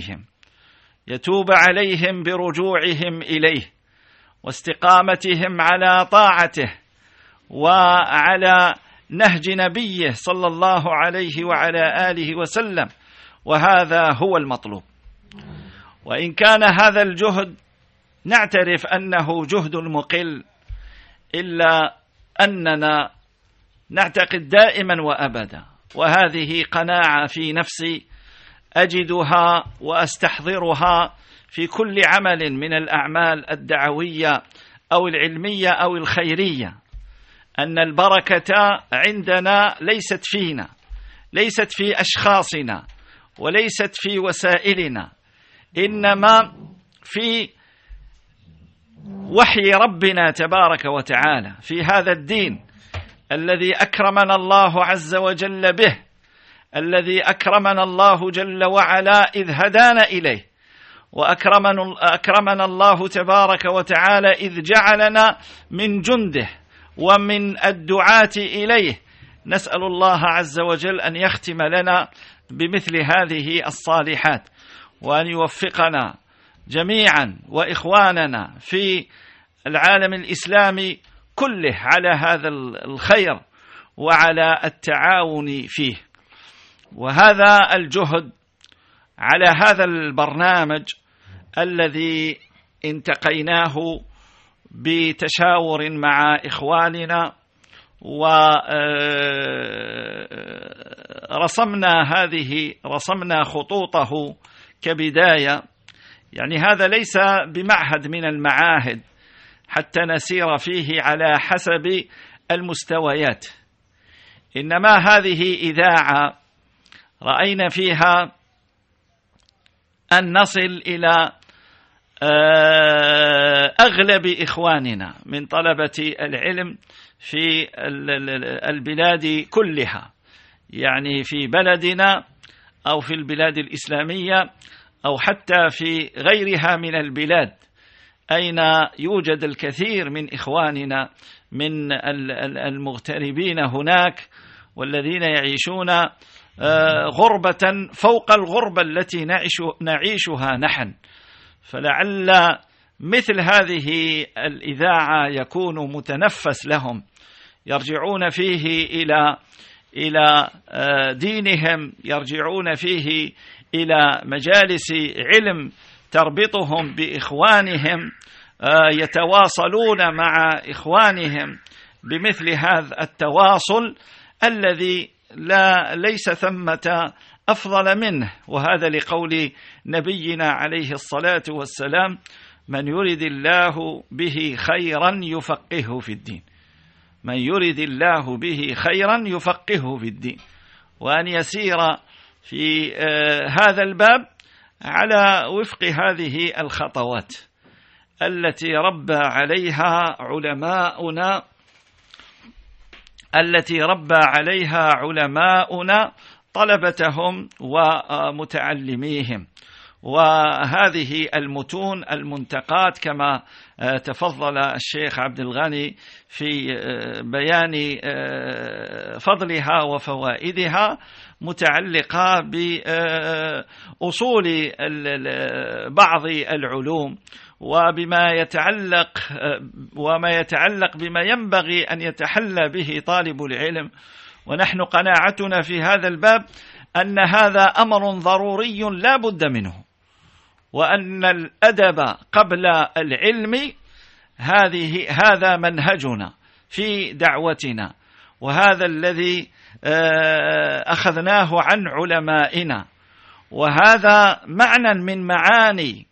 عليهم برجوعهم إليه واستقامتهم على طاعته وعلى نهج نبيه صلى الله عليه وعلى آله وسلم، وهذا هو المطلوب. وإن كان هذا الجهد نعترف أنه جهد مقل، إلا أننا نعتقد دائما وأبدا، وهذه قناعة في نفسي أجدها وأستحضرها في كل عمل من الأعمال الدعوية أو العلمية أو الخيرية، أن البركة عندنا ليست فينا، ليست في أشخاصنا، وليست في وسائلنا، إنما في وحي ربنا تبارك وتعالى في هذا الدين الذي أكرمنا الله عز وجل به، الذي أكرمنا الله جل وعلا إذ هدانا إليه، وأكرمنا الله تبارك وتعالى إذ جعلنا من جنده ومن الدعاة إليه. نسأل الله عز وجل أن يختم لنا بمثل هذه الصالحات، وأن يوفقنا جميعا وإخواننا في العالم الإسلامي كله على هذا الخير وعلى التعاون فيه. وهذا الجهد على هذا البرنامج الذي انتقيناه بتشاور مع إخواننا، ورسمنا خطوطه كبداية. يعني هذا ليس بمعهد من المعاهد حتى نسير فيه على حسب المستويات، إنما هذه إذاعة رأينا فيها أن نصل إلى أغلب إخواننا من طلبة العلم في البلاد كلها، يعني في بلدنا أو في البلاد الإسلامية أو حتى في غيرها من البلاد أين يوجد الكثير من إخواننا من المغتربين هناك والذين يعيشون غربة فوق الغربة التي نعيشها نحن. فلعل مثل هذه الإذاعة يكون متنفس لهم، يرجعون فيه إلى دينهم، يرجعون فيه إلى مجالس علم تربطهم بإخوانهم، يتواصلون مع إخوانهم بمثل هذا التواصل الذي ليس ثمة أفضل منه. وهذا لقول نبينا عليه الصلاة والسلام: من يرد الله به خيرا يفقهه في الدين. من يرد الله به خيرا يفقهه في الدين. وأن يسير في هذا الباب على وفق هذه الخطوات التي ربى عليها علماؤنا طلبتهم ومتعلميهم. وهذه المتون المنتقات كما تفضل الشيخ عبد الغني في بيان فضلها وفوائدها متعلقة بأصول بعض العلوم وما يتعلق بما ينبغي أن يتحلى به طالب العلم. ونحن قناعتنا في هذا الباب أن هذا أمر ضروري لا بد منه، وأن الأدب قبل العلم هذا منهجنا في دعوتنا، وهذا الذي أخذناه عن علمائنا، وهذا معنى من معاني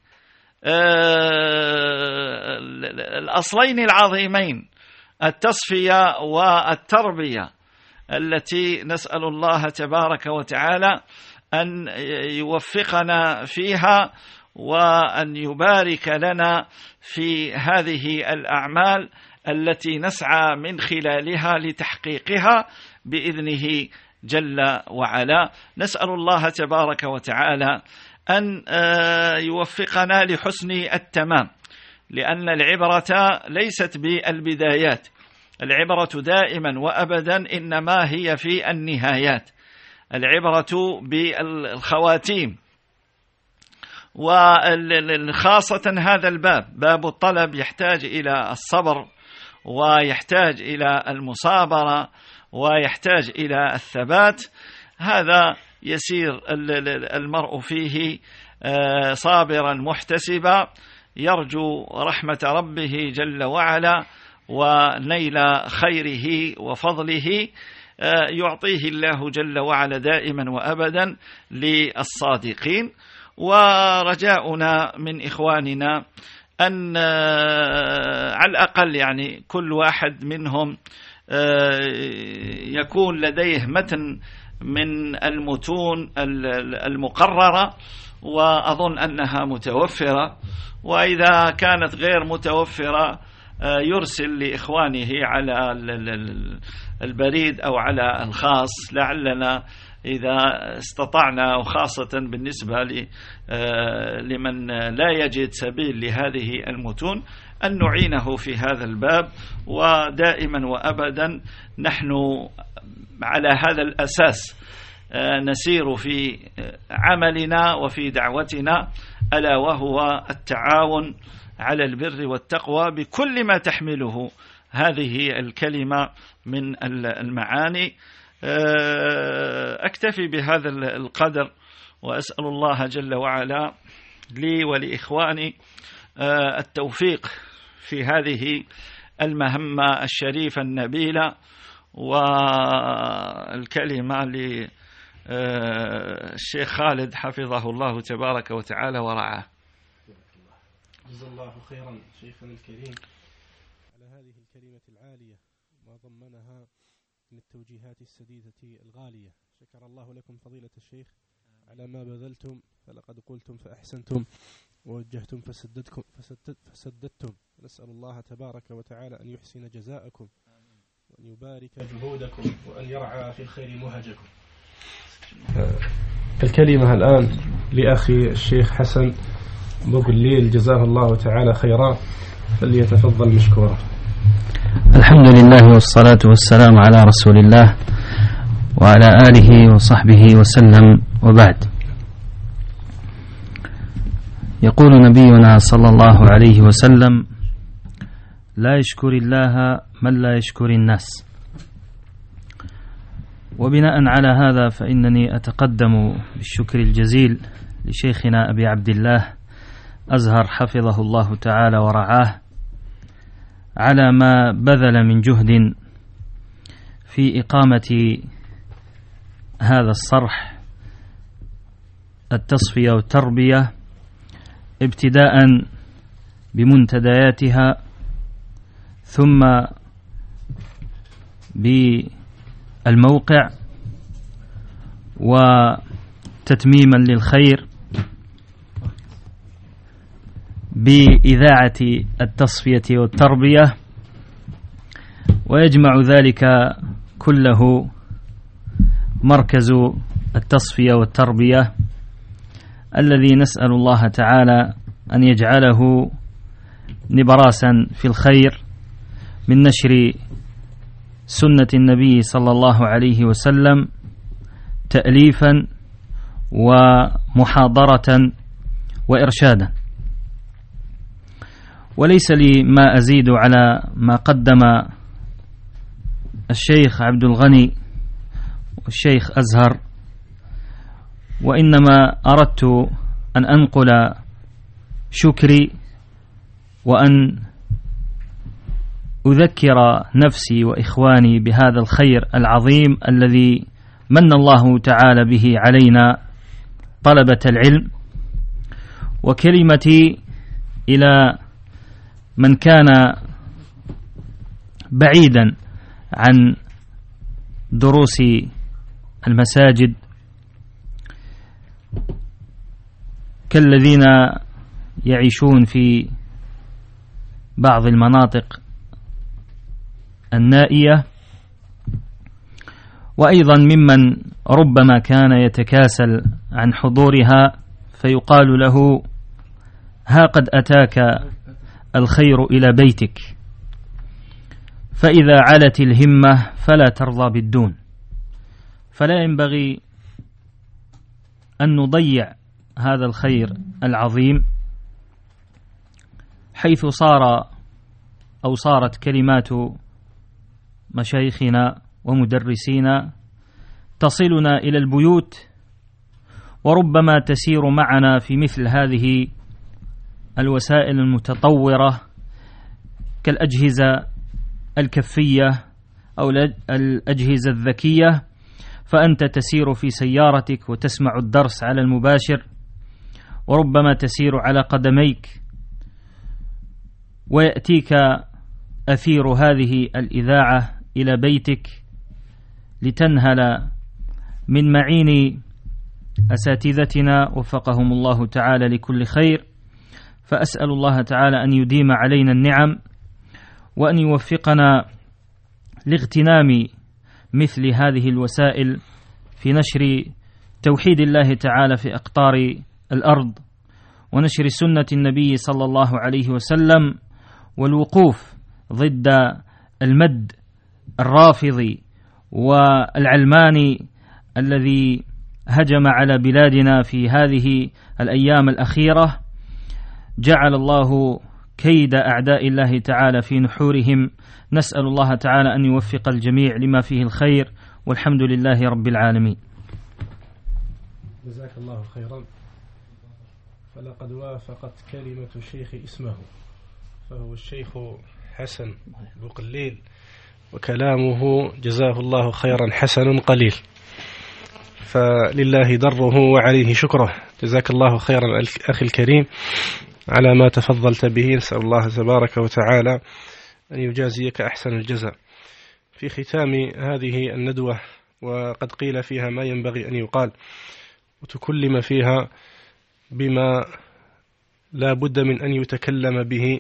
الأصلين العظيمين التصفية والتربية، التي نسأل الله تبارك وتعالى أن يوفقنا فيها وأن يبارك لنا في هذه الأعمال التي نسعى من خلالها لتحقيقها بإذنه جل وعلا. نسأل الله تبارك وتعالى أن يوفقنا لحسن التمام، لأن العبرة ليست بالبدايات، العبرة دائما وأبدا إنما هي في النهايات، العبرة بالخواتيم. وخاصة هذا الباب، باب الطلب، يحتاج إلى الصبر، ويحتاج إلى المصابرة، ويحتاج إلى الثبات. هذا يسير المرء فيه صابرا محتسبا، يرجو رحمة ربه جل وعلا ونيل خيره وفضله يعطيه الله جل وعلا دائما وأبدا للصادقين. ورجاؤنا من إخواننا أن على الأقل يعني كل واحد منهم يكون لديه متن من المتون المقررة، وأظن أنها متوفرة، وإذا كانت غير متوفرة يرسل لإخوانه على البريد أو على الخاص، لعلنا إذا استطعنا، وخاصة بالنسبة لمن لا يجد سبيل لهذه المتون، أن نعينه في هذا الباب. ودائما وأبدا نحن على هذا الأساس نسير في عملنا وفي دعوتنا، ألا وهو التعاون على البر والتقوى بكل ما تحمله هذه الكلمة من المعاني. أكتفي بهذا القدر، وأسأل الله جل وعلا لي ولإخواني التوفيق في هذه المهمة الشريفة النبيلة. والكلمة للشيخ خالد حفظه الله تبارك وتعالى ورعاه. جزا الله خيرا شيخنا الكريم على هذه الكلمة العالية ما ضمنها من التوجيهات السديدة الغالية. شكر الله لكم فضيلة الشيخ على ما بذلتم، فلقد قلتم فأحسنتم، ووجهتم فسددتم. نسأل الله تبارك وتعالى أن يحسن جزاءكم، وأن يبارك جهودكم، وأن يرعى في الخير مهجكم. الكلمة الآن لأخي الشيخ حسن بوغليل جزاه الله تعالى خيرا، فليتفضل مشكورا. الحمد لله والصلاة والسلام على رسول الله وعلى آله وصحبه وسلم، وبعد. يقول نبينا صلى الله عليه وسلم: لا يشكر الله من لا يشكر الناس. وبناء على هذا فإنني أتقدم بالشكر الجزيل لشيخنا أبي عبد الله أزهر حفظه الله تعالى ورعاه على ما بذل من جهد في إقامة هذا الصرح التصفية والتربية، ابتداء بمنتدياتها ثم بالموقع وتتميما للخير بإذاعة التصفية والتربية، ويجمع ذلك كله مركز التصفية والتربية الذي نسأل الله تعالى أن يجعله نبراسا في الخير من نشر سنة النبي صلى الله عليه وسلم، تأليفا ومحاضرة وإرشادا. وليس لي ما أزيد على ما قدم الشيخ عبد الغني والشيخ أزهر، وإنما أردت أن أنقل شكري وأن أذكر نفسي وإخواني بهذا الخير العظيم الذي من الله تعالى به علينا طلبة العلم. وكلمتي إلى من كان بعيدا عن دروس المساجد كالذين يعيشون في بعض المناطق النائية، وأيضا ممن ربما كان يتكاسل عن حضورها فيقال له: ها قد أتاك الخير إلى بيتك، فإذا علت الهمة فلا ترضى بالدون. فلا ينبغي أن نضيع هذا الخير العظيم، حيث صارت كلمات مشايخنا ومدرسينا تصلنا إلى البيوت، وربما تسير معنا في مثل هذه الوسائل المتطورة كالأجهزة الكفية أو الأجهزة الذكية، فأنت تسير في سيارتك وتسمع الدرس على المباشر، وربما تسير على قدميك ويأتيك أثير هذه الإذاعة إلى بيتك لتنهل من معين أساتذتنا وفقهم الله تعالى لكل خير. فأسأل الله تعالى أن يديم علينا النعم، وأن يوفقنا لاغتنام مثل هذه الوسائل في نشر توحيد الله تعالى في أقطار الأرض، ونشر سنة النبي صلى الله عليه وسلم، والوقوف ضد المد الرافضي والعلماني الذي هجم على بلادنا في هذه الأيام الأخيرة. جعل الله كيد أعداء الله تعالى في نحورهم. نسأل الله تعالى أن يوفق الجميع لما فيه الخير، والحمد لله رب العالمين. جزاك الله خيرا. فلقد وافقت كلمة الشيخ اسمه، فهو الشيخ حسن بوقليل، وكلامه جزاه الله خيرا حسن قليل، فلله دره وعليه شكره. جزاك الله خيرا أخي الكريم على ما تفضلت به. نسأل الله تبارك وتعالى أن يجازيك أحسن الجزاء. في ختام هذه الندوة، وقد قيل فيها ما ينبغي أن يقال، وتكلم فيها بما لا بد من أن يتكلم به،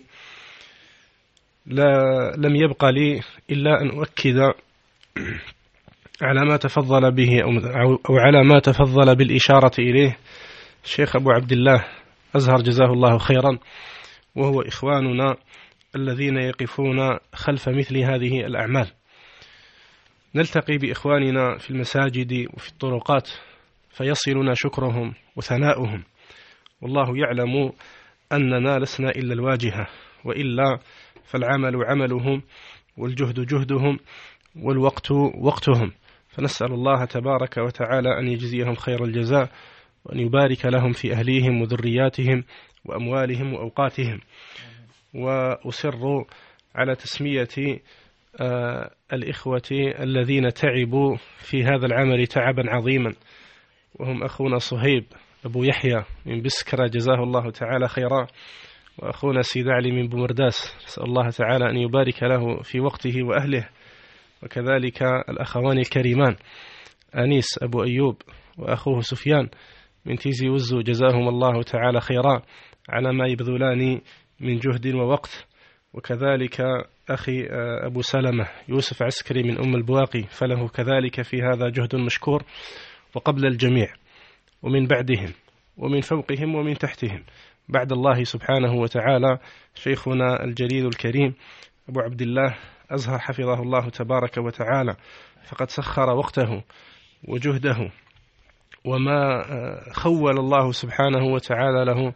لم يبقى لي إلا أن أؤكد على ما تفضل به أو على ما تفضل بالإشارة إليه الشيخ أبو عبد الله أزهر جزاه الله خيرا، وهو إخواننا الذين يقفون خلف مثل هذه الأعمال. نلتقي بإخواننا في المساجد وفي الطرقات فيصلنا شكرهم وثناؤهم، والله يعلم أننا لسنا إلا الواجهة، وإلا فالعمل عملهم والجهد جهدهم والوقت وقتهم. فنسأل الله تبارك وتعالى أن يجزيهم خير الجزاء، وأن يبارك لهم في أهليهم وذرياتهم وأموالهم وأوقاتهم. وأسر على تسمية الإخوة الذين تعبوا في هذا العمل تعبا عظيما، وهم أخونا صهيب أبو يحيى من بسكرة جزاه الله تعالى خيرا، وأخونا سيد علي من بومرداس، نسأل الله تعالى أن يبارك له في وقته وأهله، وكذلك الأخوان الكريمان أنيس أبو أيوب وأخوه سفيان من تيزي وزو جزاهم الله تعالى خيرا على ما يبذلان من جهد ووقت، وكذلك أخي أبو سلمة يوسف عسكري من أم البواقي، فله كذلك في هذا جهد مشكور. وقبل الجميع ومن بعدهم ومن فوقهم ومن تحتهم بعد الله سبحانه وتعالى شيخنا الجليل الكريم أبو عبد الله أزهر حفظه الله تبارك وتعالى، فقد سخر وقته وجهده وما خول الله سبحانه وتعالى له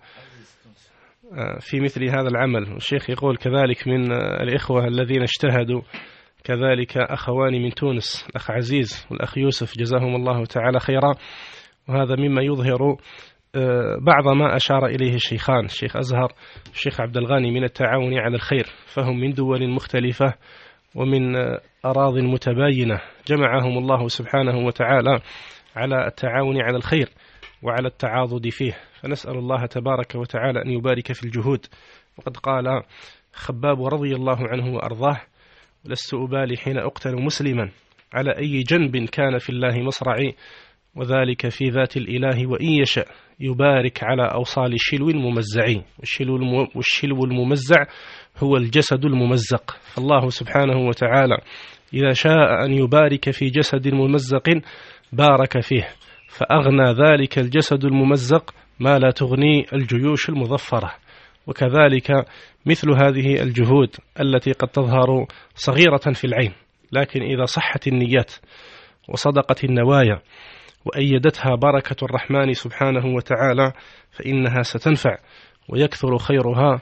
في مثل هذا العمل. والشيخ يقول كذلك من الإخوة الذين اجتهدوا كذلك أخوان من تونس، الأخ عزيز والأخ يوسف جزاهم الله تعالى خيرا. وهذا مما يظهر بعض ما أشار إليه الشيخان الشيخ أزهر الشيخ عبد الغني من التعاون على الخير، فهم من دول مختلفة ومن أراضٍ متباينة جمعهم الله سبحانه وتعالى على التعاون على الخير وعلى التعاضد فيه، فنسأل الله تبارك وتعالى أن يبارك في الجهود. وقد قال خباب رضي الله عنه وأرضاه: لست أبالي حين أقتل مسلما على أي جنب كان في الله مصرعي، وذلك في ذات الإله وإن يشاء يبارك على أوصال الشلو الممزع. والشلو الممزع هو الجسد الممزق، فالله سبحانه وتعالى إذا شاء أن يبارك في جسد ممزق بارك فيه، فأغنى ذلك الجسد الممزق ما لا تغني الجيوش المظفرة. وكذلك مثل هذه الجهود التي قد تظهر صغيرة في العين، لكن إذا صحت النيات وصدقت النوايا وأيدتها بركة الرحمن سبحانه وتعالى فإنها ستنفع ويكثر خيرها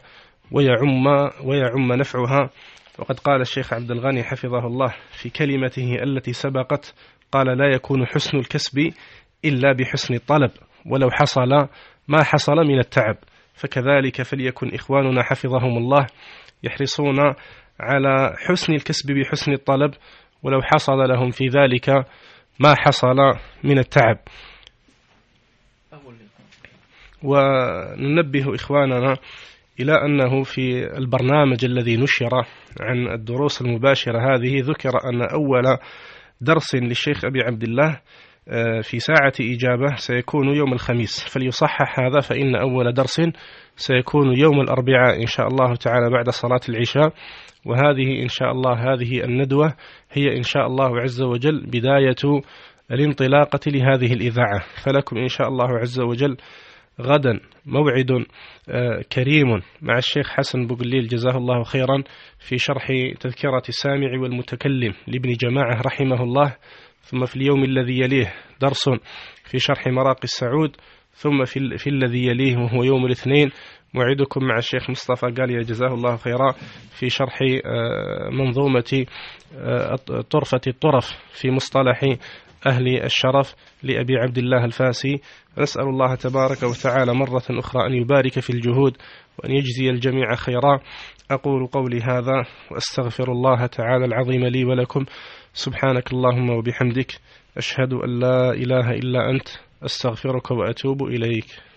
ويعم نفعها. وقد قال الشيخ عبد الغني حفظه الله في كلمته التي سبقت، قال: لا يكون حسن الكسب إلا بحسن الطلب، ولو حصل ما حصل من التعب. فكذلك فليكن إخواننا حفظهم الله يحرصون على حسن الكسب بحسن الطلب، ولو حصل لهم في ذلك ما حصل من التعب. وننبه إخواننا إلى أنه في البرنامج الذي نشر عن الدروس المباشرة هذه ذكر أن أول درس للشيخ أبي عبد الله في ساعة إجابة سيكون يوم الخميس، فليصحح هذا، فإن أول درس سيكون يوم الأربعاء إن شاء الله تعالى بعد صلاة العشاء. وهذه إن شاء الله هذه الندوة هي إن شاء الله عز وجل بداية الانطلاقة لهذه الإذاعة، فلكم إن شاء الله عز وجل غدا موعد كريم مع الشيخ حسن بوقليل جزاه الله خيرا في شرح تذكرة السامع والمتكلم لابن جماعة رحمه الله، ثم في اليوم الذي يليه درس في شرح مراقي السعود، ثم في الذي يليه وهو يوم الاثنين موعدكم مع الشيخ مصطفى قاليا جزاه الله خيرا في شرح منظومة طرفة الطرف في مصطلح أهل الشرف لأبي عبد الله الفاسي. نسأل الله تبارك وتعالى مرة أخرى أن يبارك في الجهود وأن يجزي الجميع خيرا. أقول قولي هذا وأستغفر الله تعالى العظيم لي ولكم. سبحانك اللهم وبحمدك، أشهد أن لا إله إلا أنت، أستغفرك وأتوب إليك.